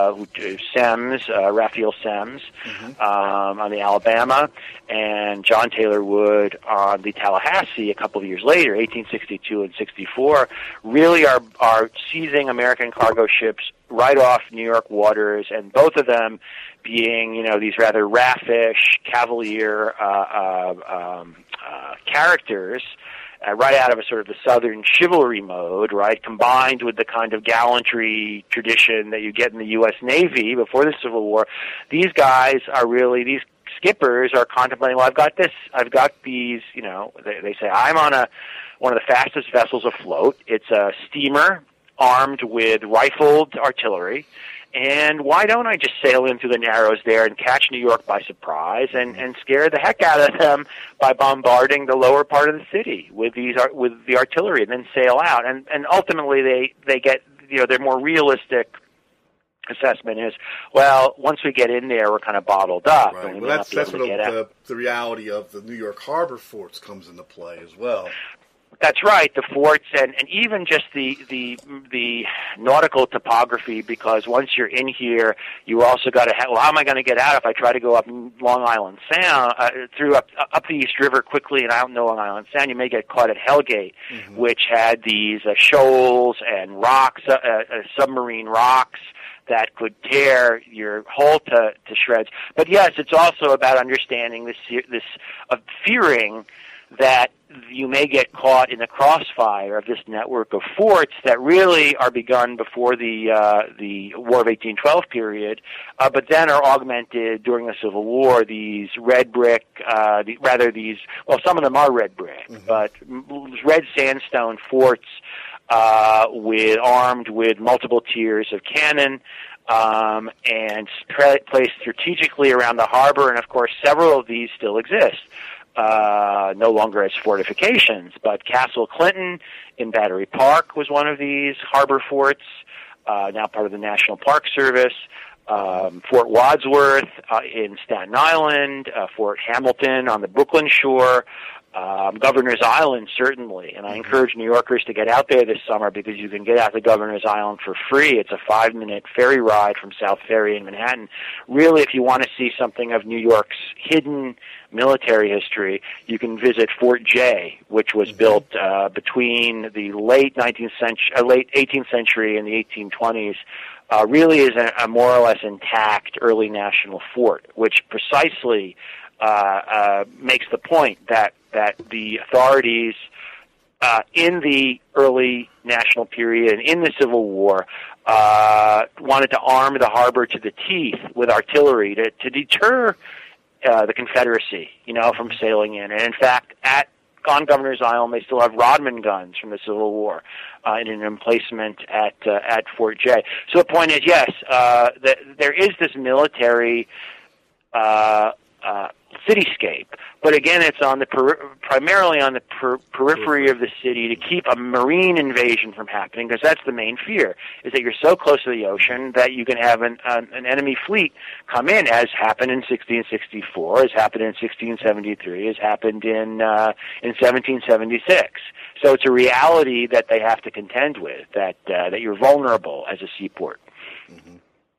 Raphael Semmes on the Alabama, and John Taylor Wood on the Tallahassee a couple of years later, 1862 and 64, really are seizing American cargo ships right off New York waters, and both of them being, these rather raffish, cavalier characters, right out of a sort of the Southern chivalry mode, right, combined with the kind of gallantry tradition that you get in the U.S. Navy before the Civil War. These guys are really, these skippers are contemplating, well, I've got these, they say, I'm on one of the fastest vessels afloat. It's a steamer armed with rifled artillery. And why don't I just sail in through the Narrows there and catch New York by surprise and scare the heck out of them by bombarding the lower part of the city with the artillery, and then sail out. And ultimately they get, their more realistic assessment is, well, once we get in there, we're kind of bottled up. Right. And Well, that's what the reality of the New York harbor forts comes into play as well. That's right, the forts and even just the nautical topography, because once you're in here, you also got to well, how am I going to get out if I try to go up Long Island Sound, through up the East River quickly and out into Long Island Sound? You may get caught at Hellgate, which had these shoals and rocks, submarine rocks, that could tear your hull to shreds. But yes, it's also about understanding this fearing that you may get caught in the crossfire of this network of forts that really are begun before the War of 1812 period, but then are augmented during the Civil War. These red brick, some of them are red brick, but red sandstone forts armed with multiple tiers of cannon, and placed strategically around the harbor, and of course several of these still exist. No longer as fortifications, but Castle Clinton in Battery Park was one of these harbor forts, now part of the National Park Service. Fort Wadsworth in Staten Island, Fort Hamilton on the Brooklyn shore, Governor's Island, certainly. And I encourage New Yorkers to get out there this summer because you can get out to Governor's Island for free. It's a 5-minute ferry ride from South Ferry in Manhattan. Really, if you want to see something of New York's hidden military history, you can visit Fort Jay, which was built between the late 18th century and the 1820s. Really is a more or less intact early national fort, which precisely makes the point that the authorities in the early national period and in the Civil War wanted to arm the harbor to the teeth with artillery to deter the Confederacy, from sailing in. And in fact, on Governor's Island, they still have Rodman guns from the Civil War in an emplacement at Fort Jay. So the point is, yes, there is this military cityscape, but again, it's on primarily on the periphery of the city to keep a marine invasion from happening, because that's the main fear, is that you're so close to the ocean that you can have an enemy fleet come in, as happened in 1664, as happened in 1673, as happened in 1776. So it's a reality that they have to contend with, that you're vulnerable as a seaport. Mm-hmm.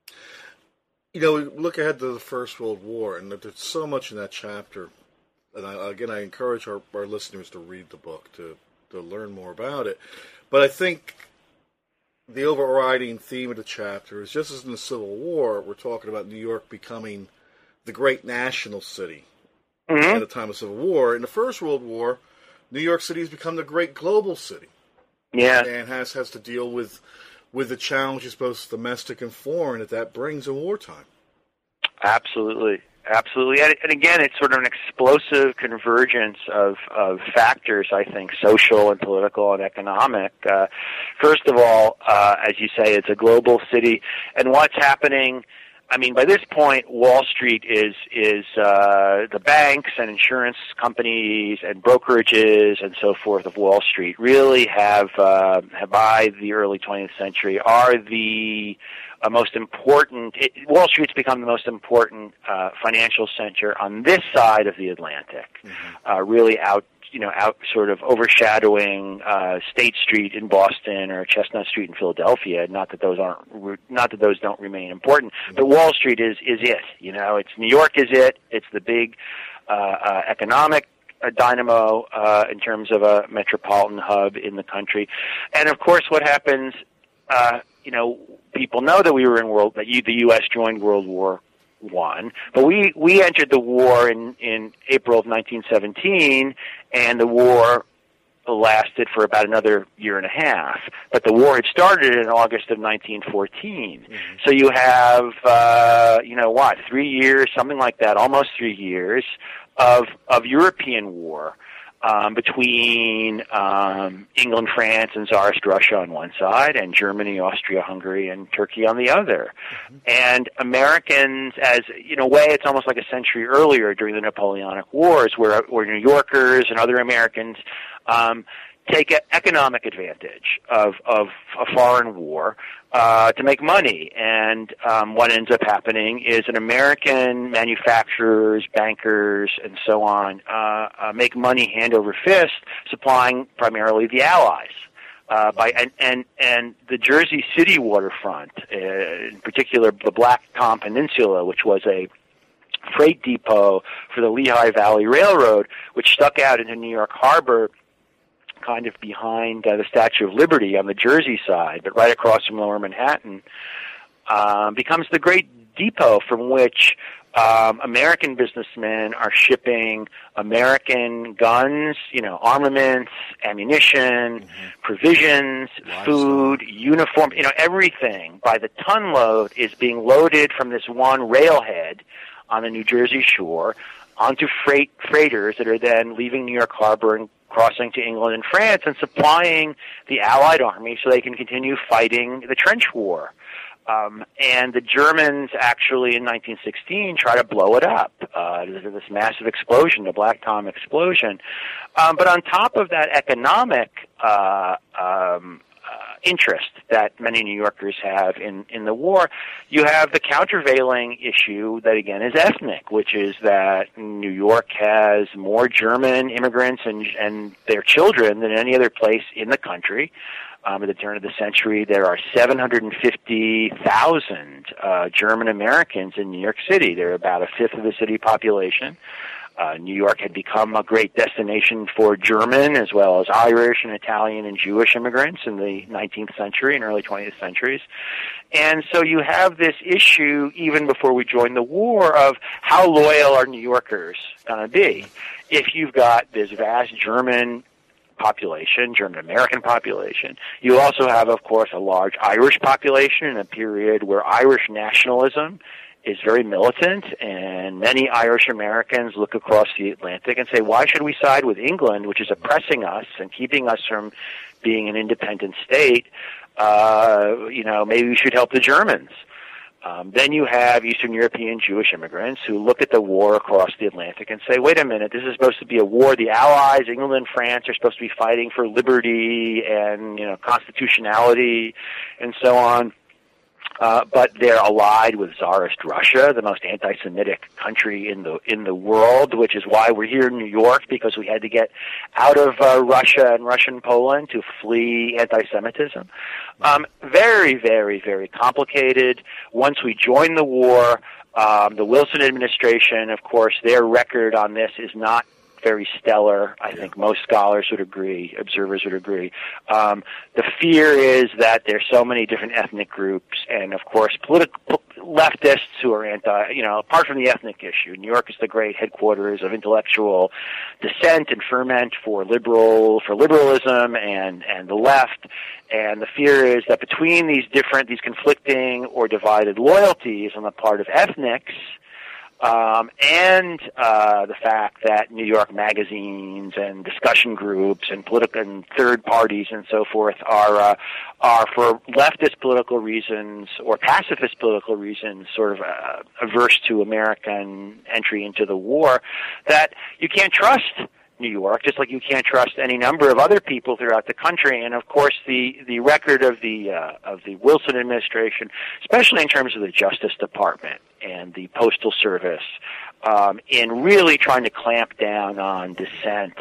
We look ahead to the First World War, and there's so much in that chapter. And I encourage our listeners to read the book to learn more about it. But I think the overriding theme of the chapter is, just as in the Civil War, we're talking about New York becoming the great national city at the time of Civil War. In the First World War, New York City has become the great global city. Yeah. And has to deal with the challenges, both domestic and foreign, that brings in wartime. Absolutely. And again, it's sort of an explosive convergence of factors, I think, social and political and economic. First of all, as you say, it's a global city. And what's happening, by this point, Wall Street is the banks and insurance companies and brokerages and so forth of Wall Street really have by the early 20th century, are the most important. Wall Street's become the most important financial center on this side of the Atlantic, really out sort of overshadowing State Street in Boston or Chestnut Street in Philadelphia. Not that those don't remain important, but Wall Street is it. It's New York is it. It's the big economic dynamo in terms of a metropolitan hub in the country. And of course, what happens? People know that the U.S. joined World War I, but we entered the war in April of 1917, and the war lasted for about another year and a half. But the war had started in August of 1914. So you have 3 years, something like that, almost 3 years of European war. Between England, France, and Tsarist Russia on one side, and Germany, Austria, Hungary, and Turkey on the other. And Americans, as in a way, it's almost like a century earlier during the Napoleonic Wars, where New Yorkers and other Americans take economic advantage of a foreign war to make money. And what ends up happening is that American manufacturers, bankers, and so on make money hand over fist, supplying primarily the Allies. And the Jersey City waterfront, in particular the Black Tom Peninsula, which was a freight depot for the Lehigh Valley Railroad, which stuck out into New York Harbor, kind of behind the Statue of Liberty on the Jersey side, but right across from Lower Manhattan, becomes the great depot from which American businessmen are shipping American guns, armaments, ammunition, provisions, food, uniform, everything by the ton load is being loaded from this one railhead on the New Jersey shore onto freighters that are then leaving New York Harbor and crossing to England and France and supplying the Allied army so they can continue fighting the trench war. And the Germans actually in 1916 try to blow it up. There's this massive explosion, the Black Tom explosion. But on top of that economic interest that many New Yorkers have in the war, you have the countervailing issue that, again, is ethnic, which is that New York has more German immigrants and their children than any other place in the country. At the turn of the century, there are 750,000 German Americans in New York City. They're about a fifth of the city population. New York had become a great destination for German as well as Irish and Italian and Jewish immigrants in the 19th century and early 20th centuries. And so you have this issue, even before we joined the war, of how loyal are New Yorkers going to be if you've got this vast German population, German-American population. You also have, of course, a large Irish population in a period where Irish nationalism is very militant, and many Irish Americans look across the Atlantic and say, why should we side with England, which is oppressing us and keeping us from being an independent state? Maybe we should help the Germans. Then you have Eastern European Jewish immigrants who look at the war across the Atlantic and say, wait a minute, this is supposed to be a war. The Allies, England and France, are supposed to be fighting for liberty and, constitutionality and so on. But they're allied with Tsarist Russia, the most anti-Semitic country in the world, which is why we're here in New York, because we had to get out of Russia and Russian Poland to flee anti-Semitism. Very, very, very complicated. Once we joined the war, the Wilson administration, of course, their record on this is not very stellar. I think most scholars would agree, observers would agree. The fear is that there's so many different ethnic groups, and of course, political leftists who are apart from the ethnic issue. New York is the great headquarters of intellectual dissent and ferment for liberalism and the left. And the fear is that between these conflicting or divided loyalties on the part of ethnics, and the fact that New York magazines and discussion groups and political and third parties and so forth are for leftist political reasons or pacifist political reasons sort of averse to American entry into the war, that you can't trust New York, just like you can't trust any number of other people throughout the country. And of course, the record of the Wilson administration, especially in terms of the Justice Department and the Postal Service, in really trying to clamp down on dissent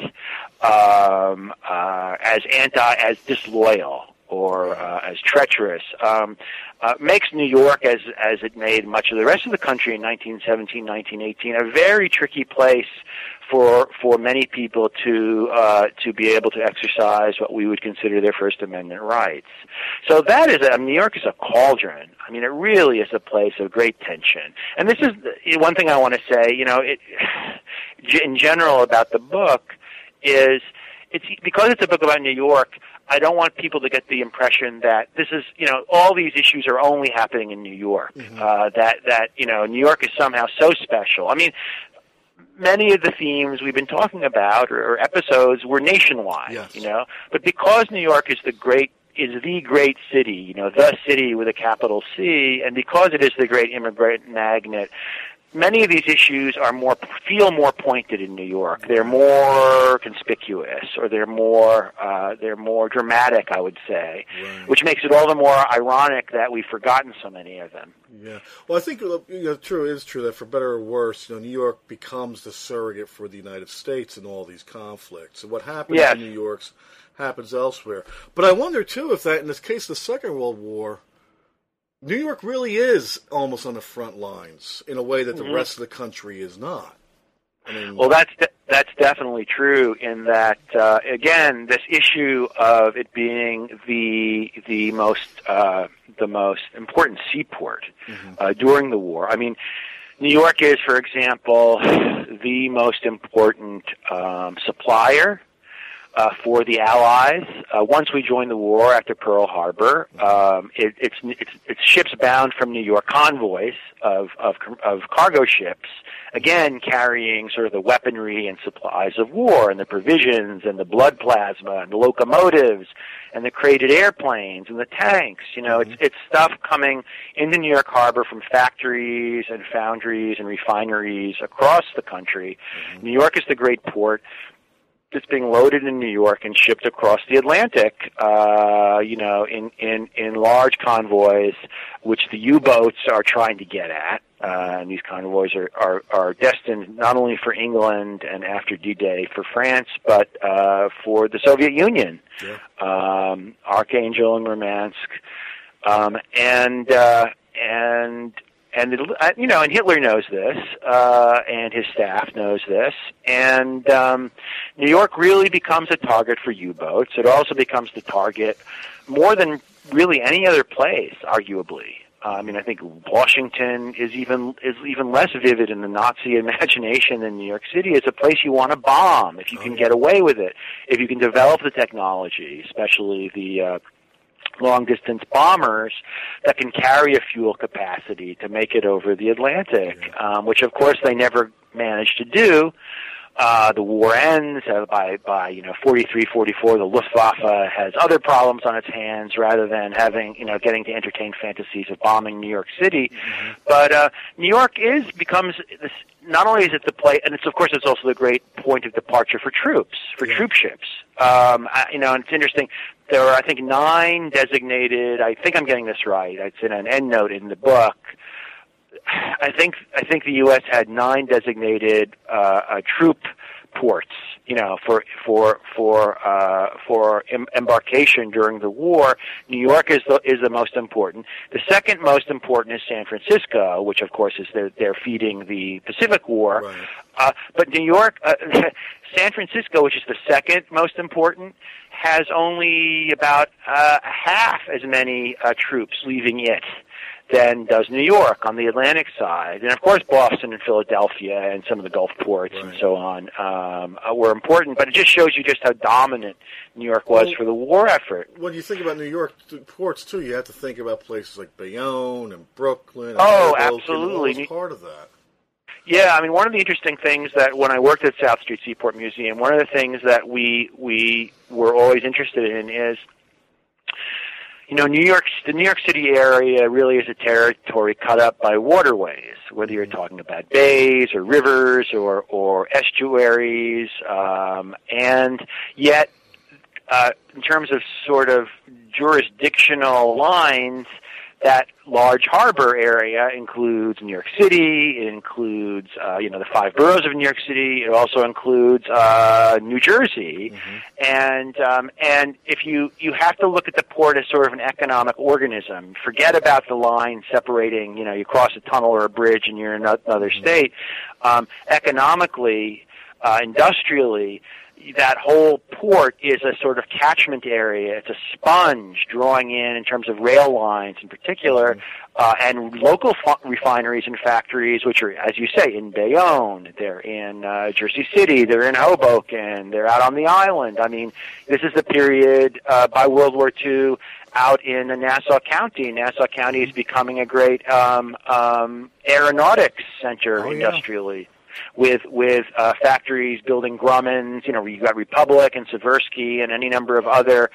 as disloyal or as treacherous, makes New York, as it made much of the rest of the country in 1917, 1918, a very tricky place for many people to be able to exercise what we would consider their First Amendment rights. So that is New York is a cauldron. I mean, it really is a place of great tension. And this is one thing I want to say. In general about the book is because it's a book about New York. I don't want people to get the impression that this is, all these issues are only happening in New York. Mm-hmm. That New York is somehow so special. I mean, many of the themes we've been talking about or episodes were nationwide, yes. But because New York is the great city, the city with a capital C, and because it is the great immigrant magnet, many of these issues feel more pointed in New York. They're more conspicuous, or they're more dramatic, I would say, right. Which makes it all the more ironic that we've forgotten so many of them. Yeah, well, I think it is true that for better or worse, New York becomes the surrogate for the United States in all these conflicts. And what happens in New York happens elsewhere. But I wonder too if that, in this case, the Second World War, New York really is almost on the front lines in a way that the rest of the country is not. Well, that's definitely true in that, again, this issue of it being the most important seaport during the war. I mean, New York is, for example, the most important supplier for the Allies. Once we joined the war after Pearl Harbor, it's ships bound from New York, convoys of cargo ships, again carrying sort of the weaponry and supplies of war, and the provisions, and the blood plasma, and the locomotives, and the crated airplanes, and the tanks. It's stuff coming into New York Harbor from factories and foundries and refineries across the country. New York is the great port. It's being loaded in New York and shipped across the Atlantic, in large convoys, which the U-boats are trying to get at. And these convoys are destined not only for England and after D-Day for France, but for the Soviet Union, Archangel and Murmansk, and Hitler knows this, and his staff knows this, and New York really becomes a target for U-boats. It also becomes the target more than really any other place, arguably. I think Washington is even less vivid in the Nazi imagination than New York City. It's a place you want to bomb if you can get away with it, if you can develop the technology, especially the long-distance bombers that can carry a fuel capacity to make it over the Atlantic, which, of course, they never managed to do. The war ends by 43, 44. The Luftwaffe has other problems on its hands rather than getting to entertain fantasies of bombing New York City. But New York becomes this. Not only is it the place, and it's also the great point of departure for troops, troop ships. And it's interesting. There are, I think, 9 designated. I think I'm getting this right. It's in an endnote in the book. I think the U.S. had 9 designated troop ports, for embarkation during the war. New York is the most important. The second most important is San Francisco, which of course is they're feeding the Pacific War. Right. But New York, San Francisco, which is the second most important, has only about half as many troops leaving it than does New York on the Atlantic side. And, of course, Boston and Philadelphia and some of the Gulf ports and so on were important. But it just shows you just how dominant New York was for the war effort. When you think about New York ports, too, you have to think about places like Bayonne and Brooklyn. And absolutely. Part of that. Yeah, one of the interesting things that when I worked at South Street Seaport Museum, one of the things that we were always interested in is, the New York City area really is a territory cut up by waterways, whether you're talking about bays or rivers or estuaries, and yet, in terms of sort of jurisdictional lines, that large harbor area includes New York City. It includes, the 5 boroughs of New York City. It also includes New Jersey, and if you have to look at the port as sort of an economic organism. Forget about the line separating. You cross a tunnel or a bridge and you're in another state. Economically, industrially, that whole port is a sort of catchment area. It's a sponge drawing in terms of rail lines in particular, and local refineries and factories, which are, as you say, in Bayonne. They're in Jersey City. They're in Hoboken. They're out on the island. This is the period by World War II out in Nassau County. Nassau County is becoming a great aeronautics center industrially. With factories building Grummons, you've got Republic and Sikorsky and any number of other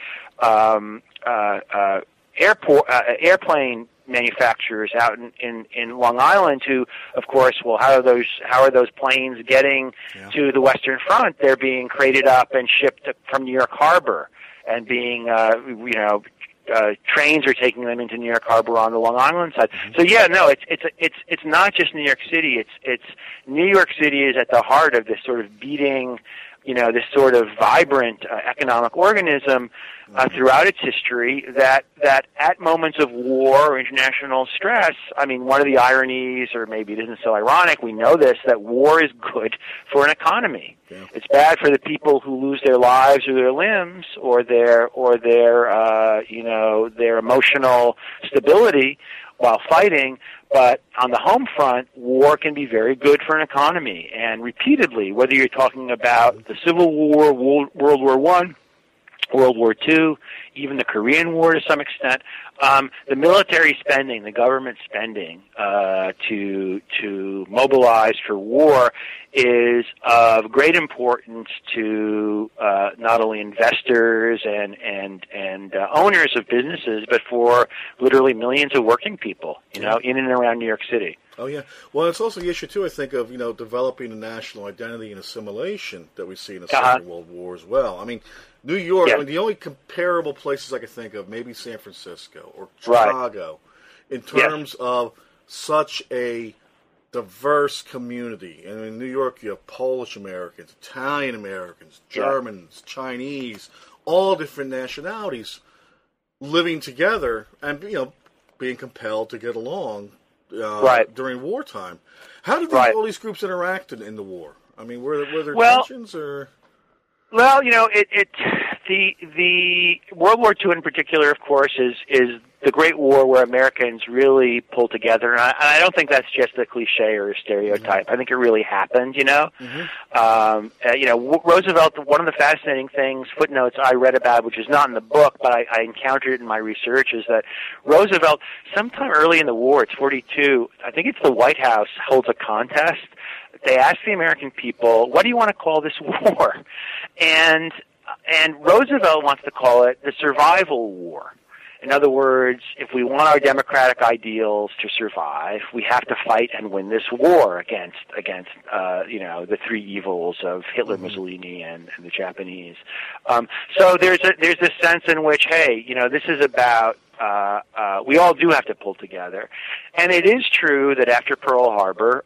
airplane manufacturers out in Long Island who, of course, how are those planes getting to the Western Front? They're being crated up and shipped from New York Harbor and being trains are taking them into New York Harbor on the Long Island side. So it's not just New York City. It's New York City is at the heart of this sort of beating, this sort of vibrant economic organism throughout its history. That at moments of war or international stress, one of the ironies, or maybe it isn't so ironic, we know this, that war is good for an economy. Yeah. It's bad for the people who lose their lives or their limbs or their emotional stability, while fighting. But on the home front, war can be very good for an economy. And repeatedly, whether you're talking about the Civil War, World War I, World War II, even the Korean War to some extent, the military spending, the government spending to mobilize for war is of great importance to not only investors and owners of businesses, but for literally millions of working people, in and around New York City. Oh, yeah. Well, it's also the issue, too, I think, of, developing a national identity and assimilation that we see in the Second World War as well. I mean, New York, the only comparable places I could think of, maybe San Francisco or Chicago, in terms of such a diverse community. And in New York, you have Polish Americans, Italian Americans, Germans, Chinese, all different nationalities living together and, being compelled to get along during wartime. How did all these groups interact in the war? I mean, were there tensions or? Well, the World War II in particular, of course, is the Great War where Americans really pulled together. And I don't think that's just a cliche or a stereotype. I think it really happened, Roosevelt, one of the fascinating things, footnotes I read about, which is not in the book, but I encountered it in my research, is that Roosevelt, sometime early in the war, it's 42, I think it's the White House, holds a contest. They ask the American people, what do you want to call this war? And Roosevelt wants to call it the survival war. In other words, if we want our democratic ideals to survive, we have to fight and win this war against the three evils of Hitler, Mussolini, and the Japanese. So there's this sense in which, hey, this is about we all do have to pull together. And it is true that after Pearl Harbor,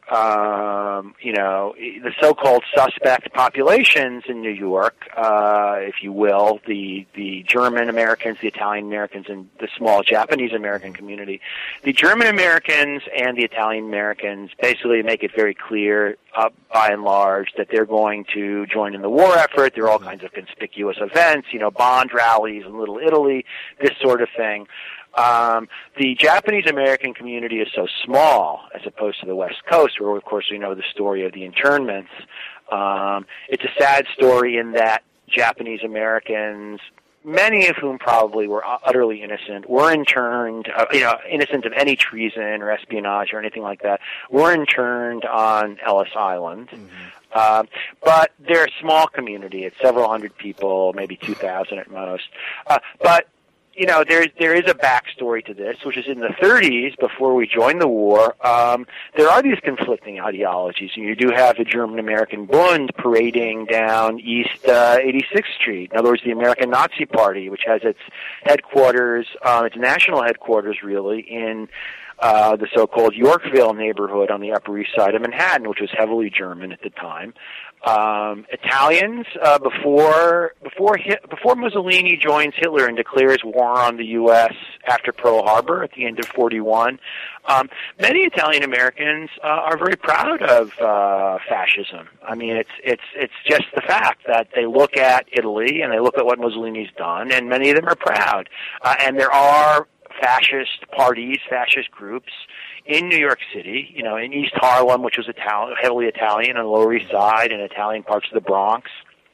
the so-called suspect populations in New York, if you will, the German Americans, the Italian Americans, and the small Japanese American community, the German Americans and the Italian Americans basically make it very clear, by and large, that they're going to join in the war effort. There are all kinds of conspicuous events, Bond rallies in Little Italy, this sort of thing. The Japanese American community is so small as opposed to the West Coast, where, of course, we know the story of the internments. It's a sad story in that Japanese Americans, many of whom probably were utterly innocent, were interned, innocent of any treason or espionage or anything like that, were interned on Ellis Island. But they're a small community. It's several hundred people, maybe 2,000 at most. But there is a backstory to this, which is in the 30s, before we joined the war, there are these conflicting ideologies. You do have the German-American Bund parading down East 86th Street. In other words, the American Nazi Party, which has its headquarters, its national headquarters, really, in the so-called Yorkville neighborhood on the Upper East Side of Manhattan, which was heavily German at the time. Italians, before Mussolini joins Hitler and declares war on the U.S. after Pearl Harbor at the end of 41, many Italian Americans are very proud of fascism. I mean, it's just the fact that they look at Italy and they look at what Mussolini's done, and many of them are proud. And there are fascist parties, fascist groups in New York City, in East Harlem, which was heavily Italian, on the Lower East Side, and Italian parts of the Bronx.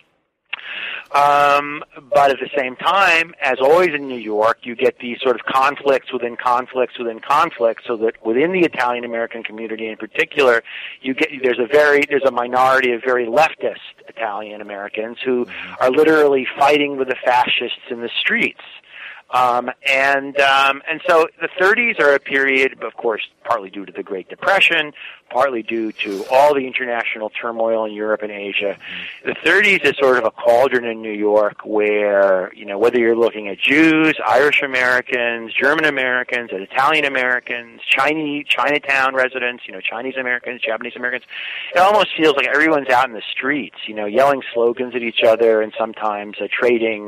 But at the same time, as always in New York, you get these sort of conflicts within conflicts within conflicts, so that within the Italian American community in particular, there's a minority of very leftist Italian Americans who are literally fighting with the fascists in the streets. And so the 30s are a period, of course, partly due to the Great Depression, partly due to all the international turmoil in Europe and Asia. The 30s is sort of a cauldron in New York where, whether you're looking at Jews, Irish Americans, German Americans, and Italian Americans, Chinatown residents, Chinese Americans, Japanese Americans, it almost feels like everyone's out in the streets, yelling slogans at each other and sometimes trading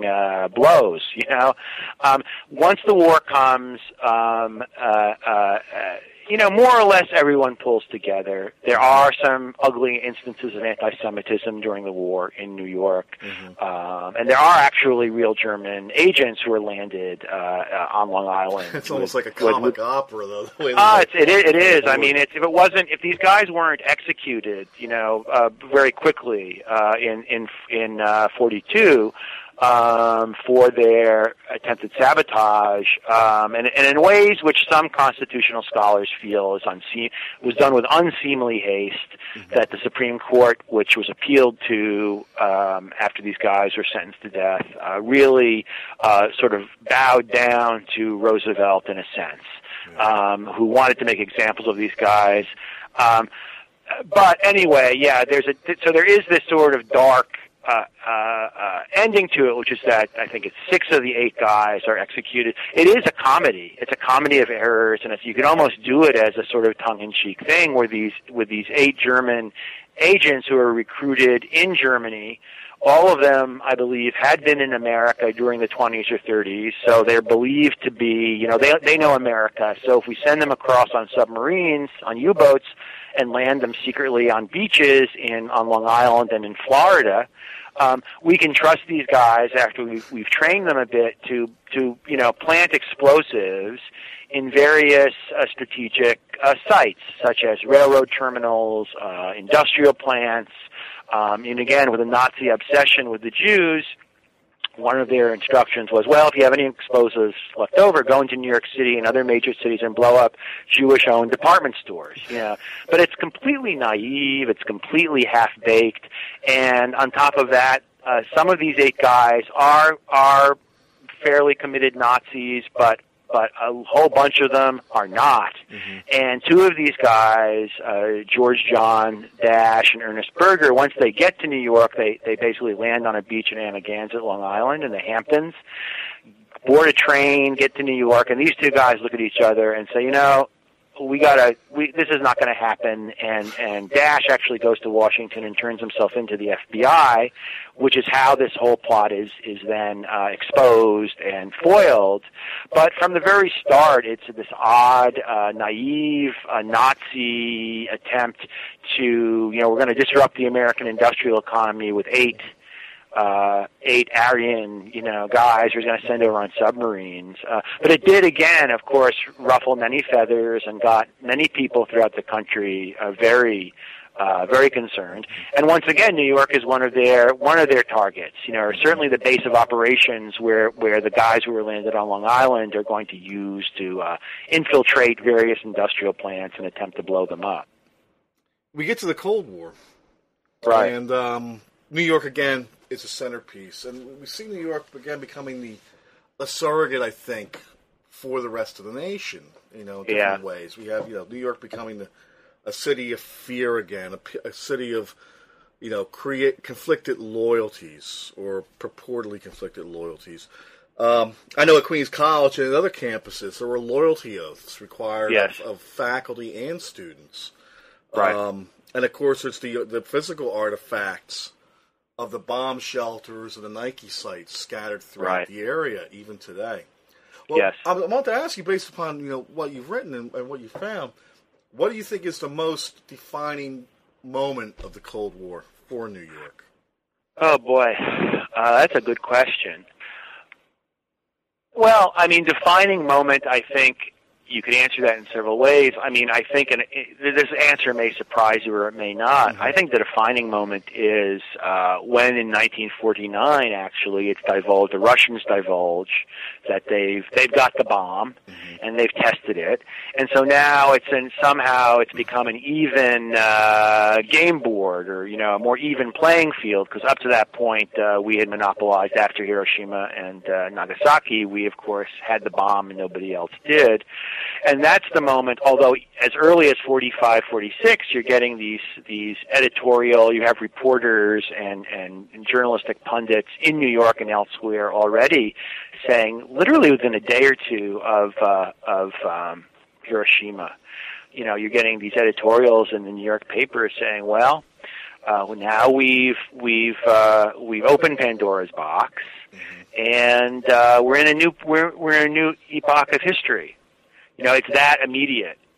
blows, Once the war comes, more or less everyone pulls together. There are some ugly instances of anti-Semitism during the war in New York, and there are actually real German agents who are landed on Long Island. It's almost like a comic opera, though. It is. I mean, if these guys weren't executed, very quickly in 42. For their attempted sabotage, and in ways which some constitutional scholars feel was done with unseemly haste, that the Supreme Court, which was appealed to after these guys were sentenced to death, really sort of bowed down to Roosevelt in a sense, who wanted to make examples of these guys. But anyway, so there is this sort of dark ending to it, which is that I think it's 6 of the 8 guys are executed. It is a comedy. It's a comedy of errors, and you can almost do it as a sort of tongue-in-cheek thing, with these 8 German agents who are recruited in Germany. All of them, I believe, had been in America during the 20s or 30s, so they're believed to be, they know America. So if we send them across on submarines, on U-boats, and land them secretly on beaches on Long Island and in Florida, we can trust these guys after we've trained them a bit to plant explosives in various strategic sites, such as railroad terminals, industrial plants, and again, with a Nazi obsession with the Jews, one of their instructions was, well, if you have any explosives left over, go into New York City and other major cities and blow up Jewish-owned department stores. But it's completely naive. It's completely half-baked. And on top of that, some of these 8 guys are fairly committed Nazis, but a whole bunch of them are not. And 2 of these guys, George John Dash and Ernest Berger, once they get to New York, they basically land on a beach in Amagansett, Long Island, in the Hamptons, board a train, get to New York, and these 2 guys look at each other and say, this is not going to happen. And Dash actually goes to Washington and turns himself into the FBI, which is how this whole plot is then exposed and foiled. But from the very start, it's this odd, naive Nazi attempt to, we're going to disrupt the American industrial economy with 8 Aryan, guys who are going to send over on submarines. But it did, again, of course, ruffle many feathers and got many people throughout the country very concerned. And once again, New York is one of their targets. Certainly the base of operations where the guys who were landed on Long Island are going to use to infiltrate various industrial plants and attempt to blow them up. We get to the Cold War, right? And New York again is a centerpiece, and we see New York again becoming a surrogate, I think, for the rest of the nation. In different ways. We have New York becoming a city of fear again, a city of create conflicted loyalties or purportedly conflicted loyalties. I know at Queens College and at other campuses there were loyalty oaths required of faculty and students. Right. And of course, there's the physical artifacts of the bomb shelters and the Nike sites scattered throughout the area, even today. Well, I want to ask you, based upon what you've written and what you found, what do you think is the most defining moment of the Cold War for New York? Oh boy, that's a good question. Well, I mean, defining moment, I think you could answer that in several ways. I mean, I think this answer may surprise you or it may not. Mm-hmm. I think the defining moment is when in 1949, actually, the Russians divulge that they've got the bomb and they've tested it. And so now somehow it's become an even game board or, a more even playing field, because up to that point we had monopolized after Hiroshima and Nagasaki. We, of course, had the bomb and nobody else did. And that's the moment, although as early as 45, 46, you're getting these editorial, you have reporters and journalistic pundits in New York and elsewhere already saying, literally within a day or two of Hiroshima, you're getting these editorials in the New York papers saying, well, now we've opened Pandora's box, and we're in a new epoch of history. It's that immediate.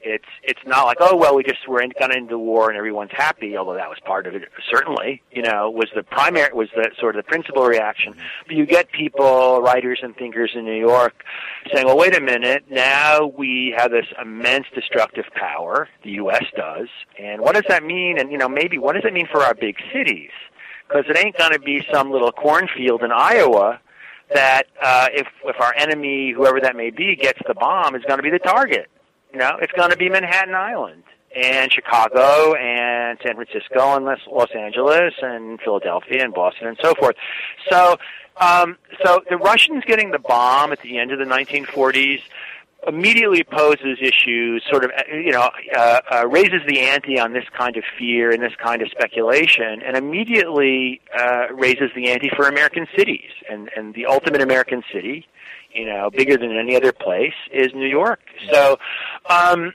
It's not like, oh well, we're got into the war and everyone's happy, although that was part of it. Certainly, was the sort of the principal reaction. But you get people, writers and thinkers in New York, saying, well, wait a minute, now we have this immense destructive power, the U.S. does, and what does that mean? And maybe what does it mean for our big cities? Because it ain't going to be some little cornfield in Iowa that if our enemy, whoever that may be, gets the bomb, is going to be the target. It's going to be Manhattan Island and Chicago and San Francisco and Los Angeles and Philadelphia and Boston and so forth. So the Russians getting the bomb at the end of the 1940s immediately poses issues, sort of, raises the ante on this kind of fear and this kind of speculation, and immediately raises the ante for American cities. And the ultimate American city, bigger than any other place, is New York. So, and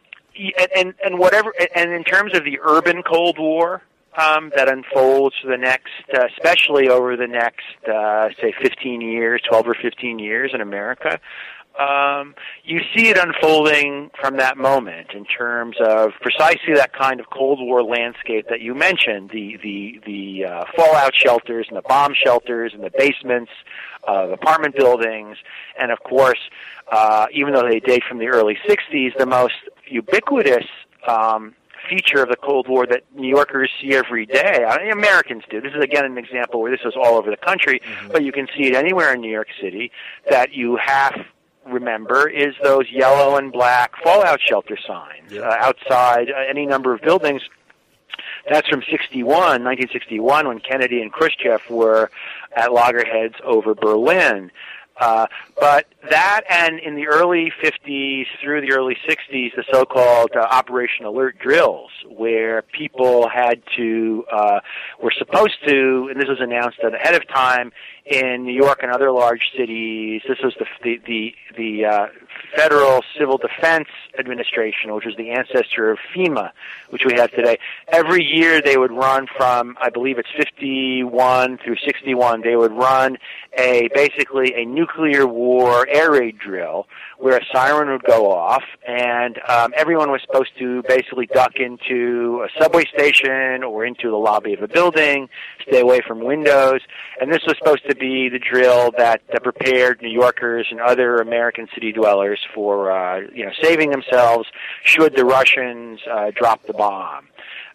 in terms of the urban Cold War that unfolds for the next, especially over the next, say, 12 or 15 years in America, you see it unfolding from that moment in terms of precisely that kind of Cold War landscape that you mentioned, the fallout shelters and the bomb shelters and the basements of apartment buildings, and of course, even though they date from the early 60s, the most ubiquitous feature of the Cold War that New Yorkers see every day, Americans do. This is, again, an example where this is all over the country, but you can see it anywhere in New York City, that you remember is those yellow and black fallout shelter signs outside any number of buildings. That's from 1961, when Kennedy and Khrushchev were at loggerheads over Berlin. But that, and in the early 50s through the early 60s, the so-called Operation Alert drills, where people were supposed to, and this was announced ahead of time in New York and other large cities. This was the Federal Civil Defense Administration, which was the ancestor of FEMA, which we have today. Every year they would run from, I believe it's 51 through 61, they would run basically a nuclear war air raid drill where a siren would go off, and everyone was supposed to basically duck into a subway station or into the lobby of a building, stay away from windows, and this was supposed to be the drill that prepared New Yorkers and other American city dwellers for saving themselves should the Russians drop the bomb.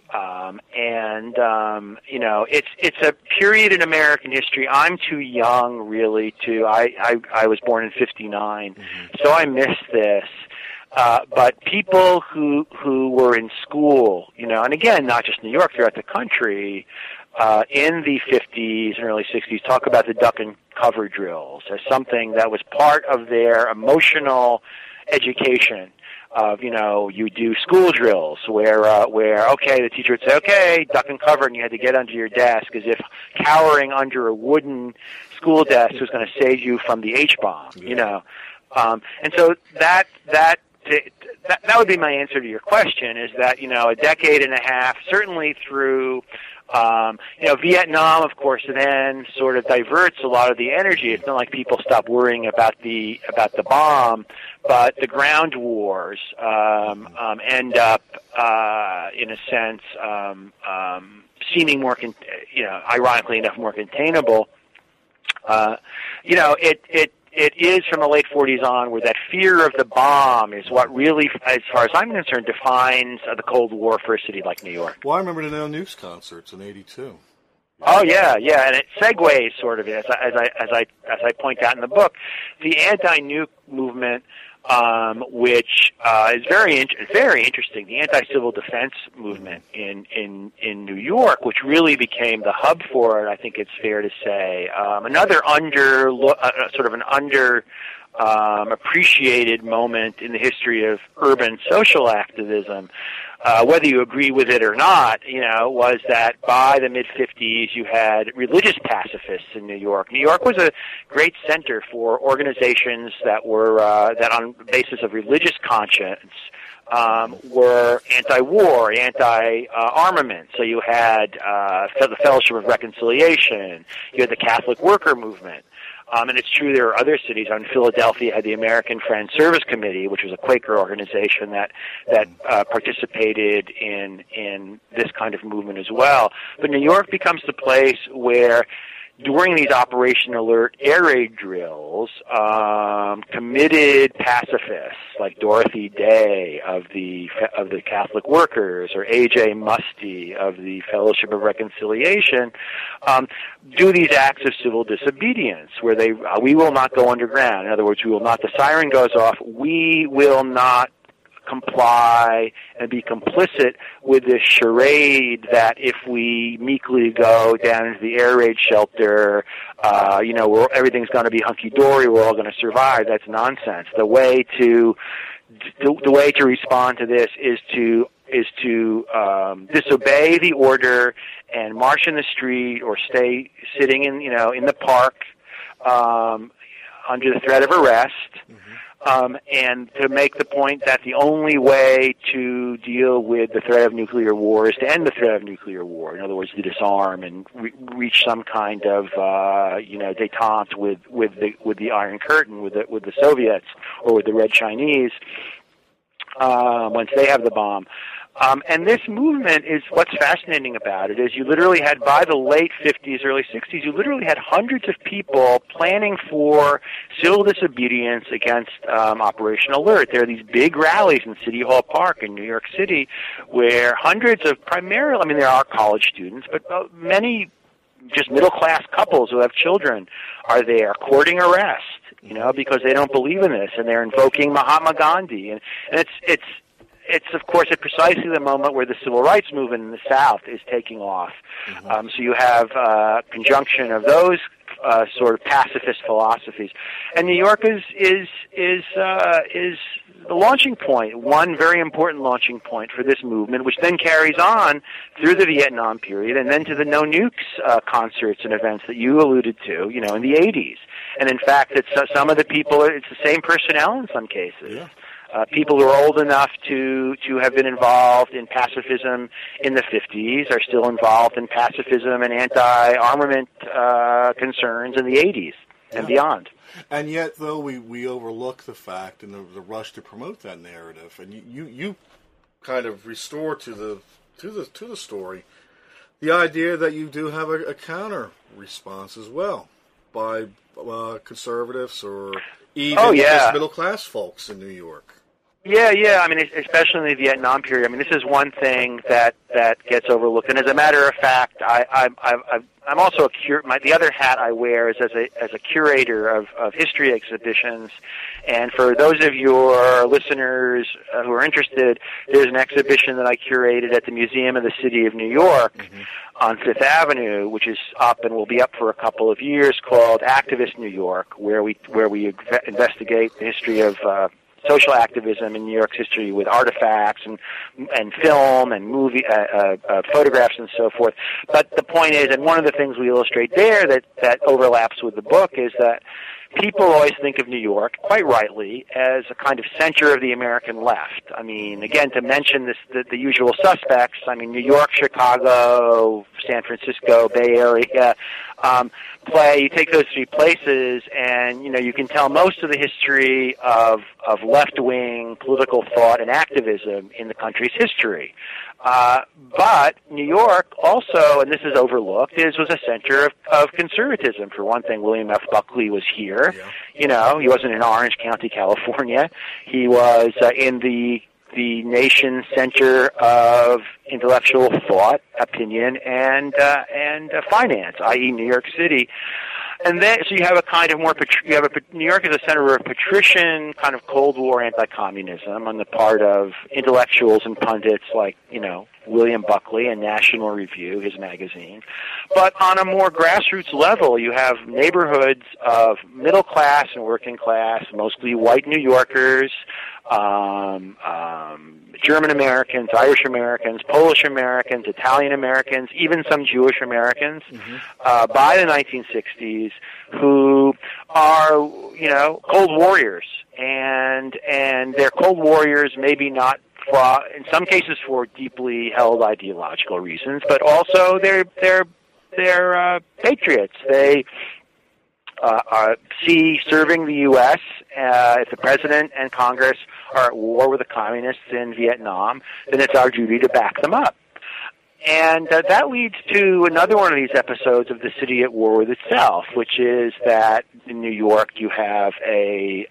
It's a period in American history. I'm too young, really, I was born in 59, so I missed this. But people who were in school, and again, not just New York, throughout the country, in the 50s and early 60s, talk about the duck and cover drills as something that was part of their emotional education. You do school drills where okay, the teacher would say, okay, duck and cover, and you had to get under your desk as if cowering under a wooden school desk was going to save you from the H-bomb, and so that would be my answer to your question, is that, a decade and a half, certainly through, Vietnam, of course, then sort of diverts a lot of the energy. It's not like people stop worrying about the bomb, but the ground wars end up, in a sense, seeming more, ironically enough, more containable. It is from the late 40s on where that fear of the bomb is what really, as far as I'm concerned, defines the Cold War for a city like New York. Well, I remember the No Nukes concerts in '82. Oh yeah, and it segues sort of as I point out in the book, the anti-nuke movement, which is very interesting. The anti-civil defense movement in New York, which really became the hub for it, I think it's fair to say. Another appreciated moment in the history of urban social activism. Whether you agree with it or not, was that by the mid-50s you had religious pacifists in New York. New York was a great center for organizations that were that on the basis of religious conscience were anti-war, anti-armament. So you had the Fellowship of Reconciliation, you had the Catholic Worker Movement. And it's true there are other cities. In Philadelphia had the American Friends Service Committee, which was a Quaker organization that participated in this kind of movement as well. But New York becomes the place where, during these Operation Alert air raid drills, committed pacifists like Dorothy Day of the Catholic Workers or A.J. Musty of the Fellowship of Reconciliation do these acts of civil disobedience, where we will not go underground. In other words, we will not. The siren goes off. We will not comply and be complicit with this charade that if we meekly go down into the air raid shelter, everything's going to be hunky-dory, we're all going to survive. That's nonsense. The way to respond to this is to disobey the order and march in the street or stay sitting in the park under the threat of arrest. And to make the point that the only way to deal with the threat of nuclear war is to end the threat of nuclear war. In other words, to disarm and reach some kind of détente with the Iron Curtain, with the Soviets or with the Red Chinese once they have the bomb. And this movement is, what's fascinating about it is you literally had, by the late 50s, early 60s, you literally had hundreds of people planning for civil disobedience against Operation Alert. There are these big rallies in City Hall Park in New York City where hundreds of there are college students, but many just middle-class couples who have children are there courting arrest, because they don't believe in this, and they're invoking Mahatma Gandhi. And it's of course at precisely the moment where the civil rights movement in the South is taking off. So you have a conjunction of those sort of pacifist philosophies, and New York is the launching point, one very important launching point for this movement, which then carries on through the Vietnam period and then to the No Nukes concerts and events that you alluded to, in the 80s. And in fact, some of the people, it's the same personnel in some cases. Yeah. People who are old enough to have been involved in pacifism in the 50s are still involved in pacifism and anti-armament concerns in the 80s and beyond. And yet, though, we overlook the fact and the rush to promote that narrative, and you kind of restore to the story the idea that you do have a counter response as well by conservatives or even just middle class folks in New York. Yeah. Especially in the Vietnam period. This is one thing that gets overlooked. And as a matter of fact, I'm also the other hat I wear is as a curator of history exhibitions. And for those of your listeners who are interested, there's an exhibition that I curated at the Museum of the City of New York on Fifth Avenue, which is up and will be up for a couple of years, called Activist New York, where we investigate the history of social activism in New York's history with artifacts and film and movie photographs and so forth. But the point is, and one of the things we illustrate there that overlaps with the book, is that people always think of New York, quite rightly, as a kind of center of the American left. Again, to mention the usual suspects, New York, Chicago, San Francisco, Bay Area, you take those three places and, you can tell most of the history of left-wing political thought and activism in the country's history. But New York also, and this is overlooked, was a center of conservatism. For one thing, William F. Buckley was here. Yeah. He wasn't in Orange County, California. He was in the nation's center of intellectual thought, opinion, and finance, i.e. New York City. And then, so you have a kind of New York is a center of patrician kind of Cold War anti-communism on the part of intellectuals and pundits like, William Buckley and National Review, his magazine. But on a more grassroots level, you have neighborhoods of middle class and working class, mostly white New Yorkers, German Americans, Irish Americans, Polish Americans, Italian Americans, even some Jewish Americans, by the 1960s, who are, Cold Warriors, and they're Cold Warriors, maybe not in some cases for deeply held ideological reasons, but also they're patriots. see serving the U.S. If the president and Congress are at war with the communists in Vietnam, then it's our duty to back them up. And that leads to another one of these episodes of the city at war with itself, which is that in New York you have a,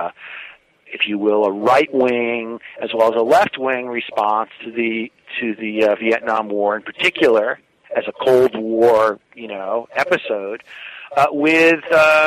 if you will, a right-wing as well as a left-wing response to the Vietnam War in particular, as a Cold War, episode, with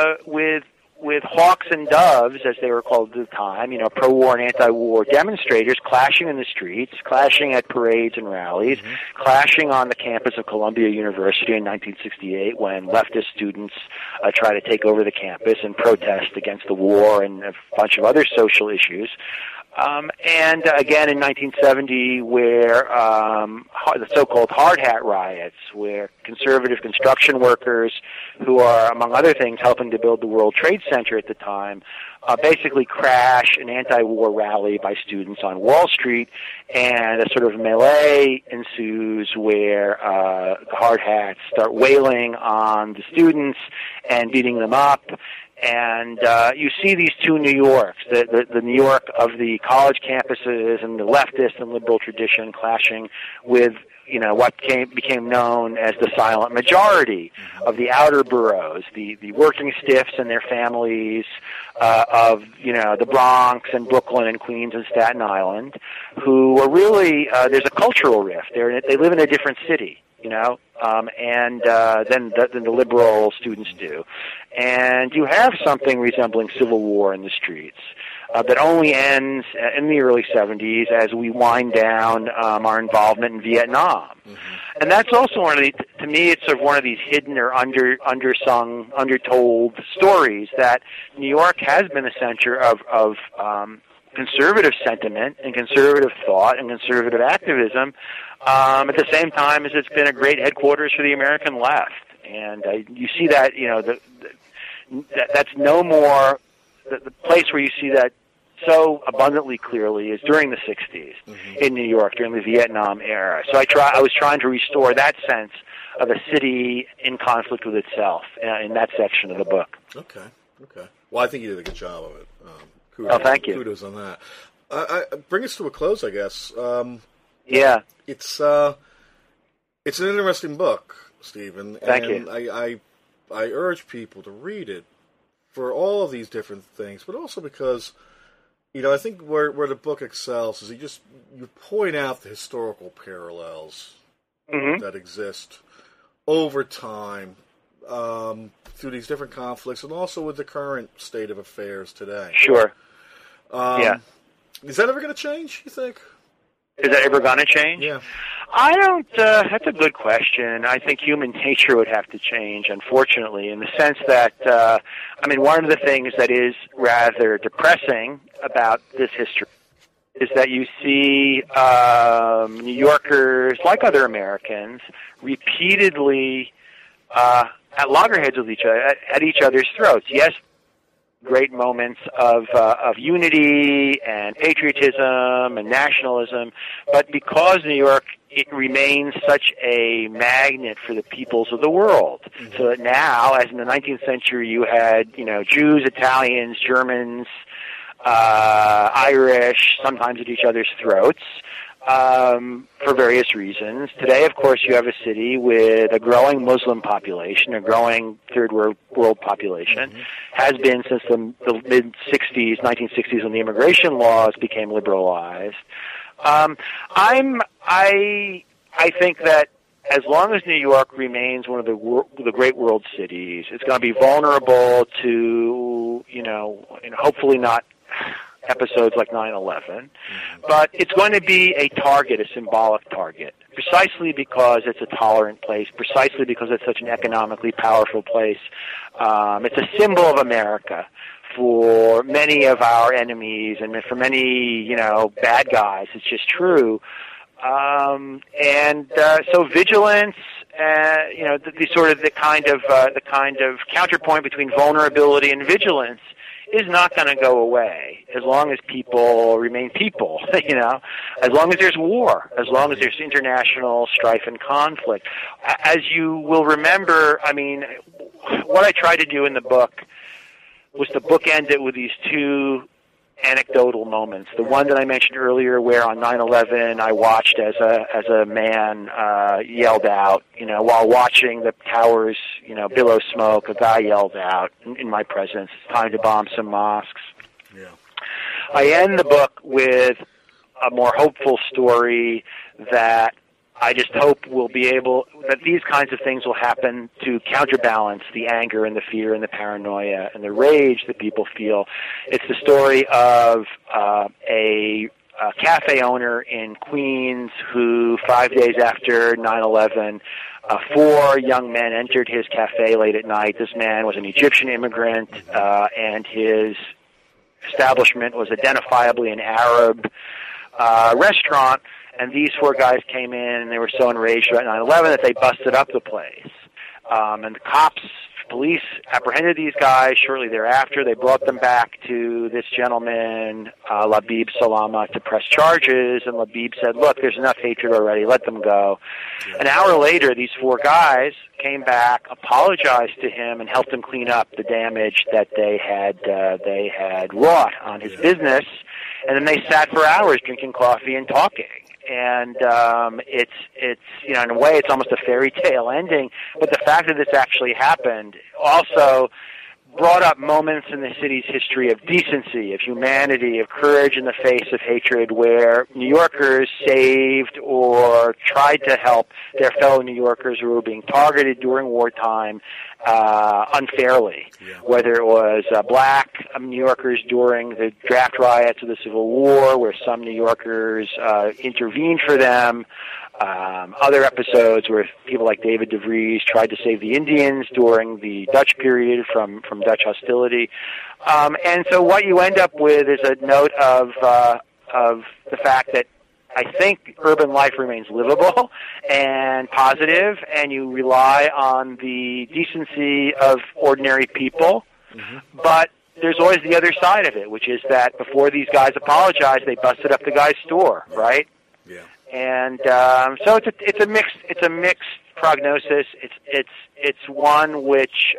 hawks and doves, as they were called at the time, pro-war and anti-war demonstrators clashing in the streets, clashing at parades and rallies, clashing on the campus of Columbia University in 1968 when leftist students try to take over the campus and protest against the war and a bunch of other social issues. And again in 1970, where the so-called hard hat riots, where conservative construction workers, who are, among other things, helping to build the World Trade Center at the time, basically crash an anti-war rally by students on Wall Street, and a sort of melee ensues where the hard hats start wailing on the students and beating them up. And you see these two New Yorks, the New York of the college campuses and the leftist and liberal tradition clashing with, what became known as the silent majority of the outer boroughs, the working stiffs and their families of, the Bronx and Brooklyn and Queens and Staten Island, who are really, there's a cultural rift. They live in a different city. Than the liberal students do. And you have something resembling civil war in the streets that only ends in the early 70s as we wind down our involvement in Vietnam. And that's also to me, it's sort of one of these hidden or undersung, undertold stories that New York has been a center of conservative sentiment and conservative thought and conservative activism, at the same time as it's been a great headquarters for the American left. And you see that, that's no more, the place where you see that so abundantly clearly is during the 60s in New York, during the Vietnam era. So I was trying to restore that sense of a city in conflict with itself in that section of the book. Okay. Well, I think you did a good job of it. Thank you. Kudos on that. I bring us to a close, I guess. Yeah. It's an interesting book, Stephen. Thank you. I urge people to read it for all of these different things, but also because, I think where the book excels is you point out the historical parallels that exist over time through these different conflicts, and also with the current state of affairs today. Sure. Is that ever going to change, you think? Is that ever going to change? Yeah. I don't, that's a good question. I think human nature would have to change, unfortunately, in the sense that, one of the things that is rather depressing about this history is that you see New Yorkers, like other Americans, repeatedly at loggerheads with each other, at each other's throats. Yes, great moments of unity and patriotism and nationalism, but because New York, it remains such a magnet for the peoples of the world. So that now, as in the 19th century, you had, Jews, Italians, Germans, Irish, sometimes at each other's throats, for various reasons. Today, of course, you have a city with a growing Muslim population, a growing third world population, has been since the mid-60s, 1960s, when the immigration laws became liberalized. I think that as long as New York remains one of the great world cities, it's going to be vulnerable to, hopefully not episodes like 9/11, but it's going to be a target, a symbolic target, precisely because it's a tolerant place, precisely because it's such an economically powerful place. It's a symbol of America for many of our enemies and for many, bad guys. It's just true. So vigilance, the kind of counterpoint between vulnerability and vigilance is not going to go away as long as people remain people, as long as there's war, as long as there's international strife and conflict. As you will remember, what I tried to do in the book was to bookend it with these two anecdotal moments. The one that I mentioned earlier, where on 9/11 I watched as a man yelled out, while watching the towers, billow smoke. A guy yelled out in my presence, "It's time to bomb some mosques." Yeah. I end the book with a more hopeful story that I just hope that these kinds of things will happen to counterbalance the anger and the fear and the paranoia and the rage that people feel. It's the story of a cafe owner in Queens who, 5 days after 9/11, 4 young men entered his cafe late at night. This man was an Egyptian immigrant, and his establishment was identifiably an Arab restaurant. And these 4 guys came in, and they were so enraged about 9/11 that they busted up the place. And the police apprehended these guys shortly thereafter. They brought them back to this gentleman, Labib Salama, to press charges. And Labib said, "Look, there's enough hatred already. Let them go." An hour later, these 4 guys came back, apologized to him, and helped him clean up the damage that they had wrought on his business. And then they sat for hours drinking coffee and talking. And it's in a way it's almost a fairy tale ending, but the fact that this actually happened also brought up moments in the city's history of decency, of humanity, of courage in the face of hatred, where New Yorkers saved or tried to help their fellow New Yorkers who were being targeted during wartime unfairly, whether it was black New Yorkers during the draft riots of the Civil War, where some New Yorkers intervened for them, other episodes where people like David DeVries tried to save the Indians during the Dutch period from Dutch hostility. And so what you end up with is a note of the fact that I think urban life remains livable and positive, and you rely on the decency of ordinary people. Mm-hmm. But there's always the other side of it, which is that before these guys apologized, they busted up the guy's store, right? Yeah. And so it's a mixed prognosis. It's one which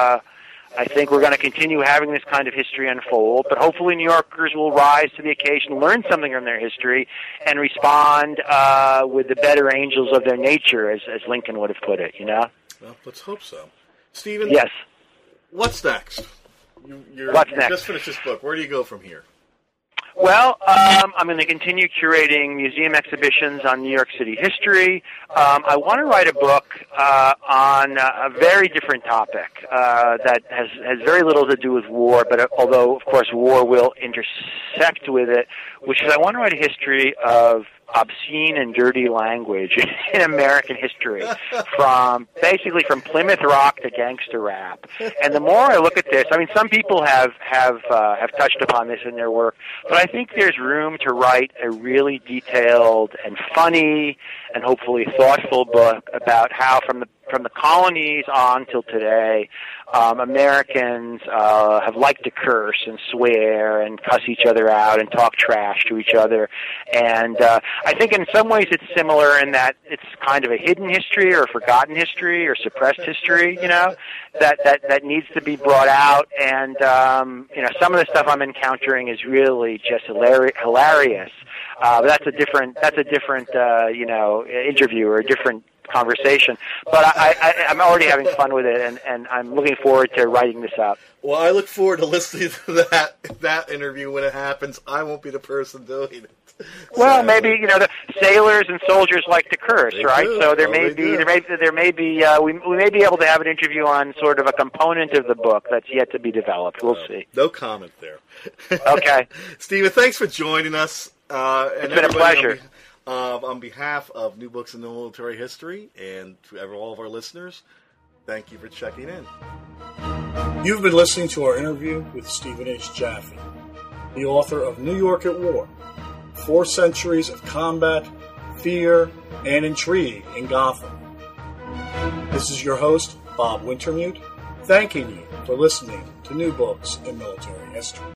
I think we're going to continue having this kind of history unfold, but hopefully New Yorkers will rise to the occasion, learn something from their history, and respond with the better angels of their nature, as Lincoln would have put it, Well, let's hope so. Stephen? Yes. What's next? You just finished this book. Where do you go from here? Well, I'm going to continue curating museum exhibitions on New York City history. I want to write a book on a very different topic that has very little to do with war, but although, of course, war will intersect with it, which is I want to write a history of obscene and dirty language in American history, basically from Plymouth Rock to gangster rap. And the more I look at this, I mean, some people have touched upon this in their work, but I think there's room to write a really detailed and funny and hopefully thoughtful book about how from the colonies on till today, Americans have liked to curse and swear and cuss each other out and talk trash to each other. And I think in some ways it's similar in that it's kind of a hidden history or forgotten history or suppressed history, that needs to be brought out. And, some of the stuff I'm encountering is really just hilarious. But that's a different interview or a different conversation, but I'm already having fun with it, and I'm looking forward to writing this out. Well, I look forward to listening to that interview when it happens. I won't be the person doing it. Well, maybe the sailors and soldiers like to curse, right? Do. So we may be able to have an interview on sort of a component of the book that's yet to be developed. We'll see. No comment there. Okay, Stephen, thanks for joining us. It's been a pleasure. On behalf of New Books in Military History and to all of our listeners, thank you for checking in. You've been listening to our interview with Stephen H. Jaffe, the author of New York at War, 4 Centuries of Combat, Fear, and Intrigue in Gotham. This is your host, Bob Wintermute, thanking you for listening to New Books in Military History.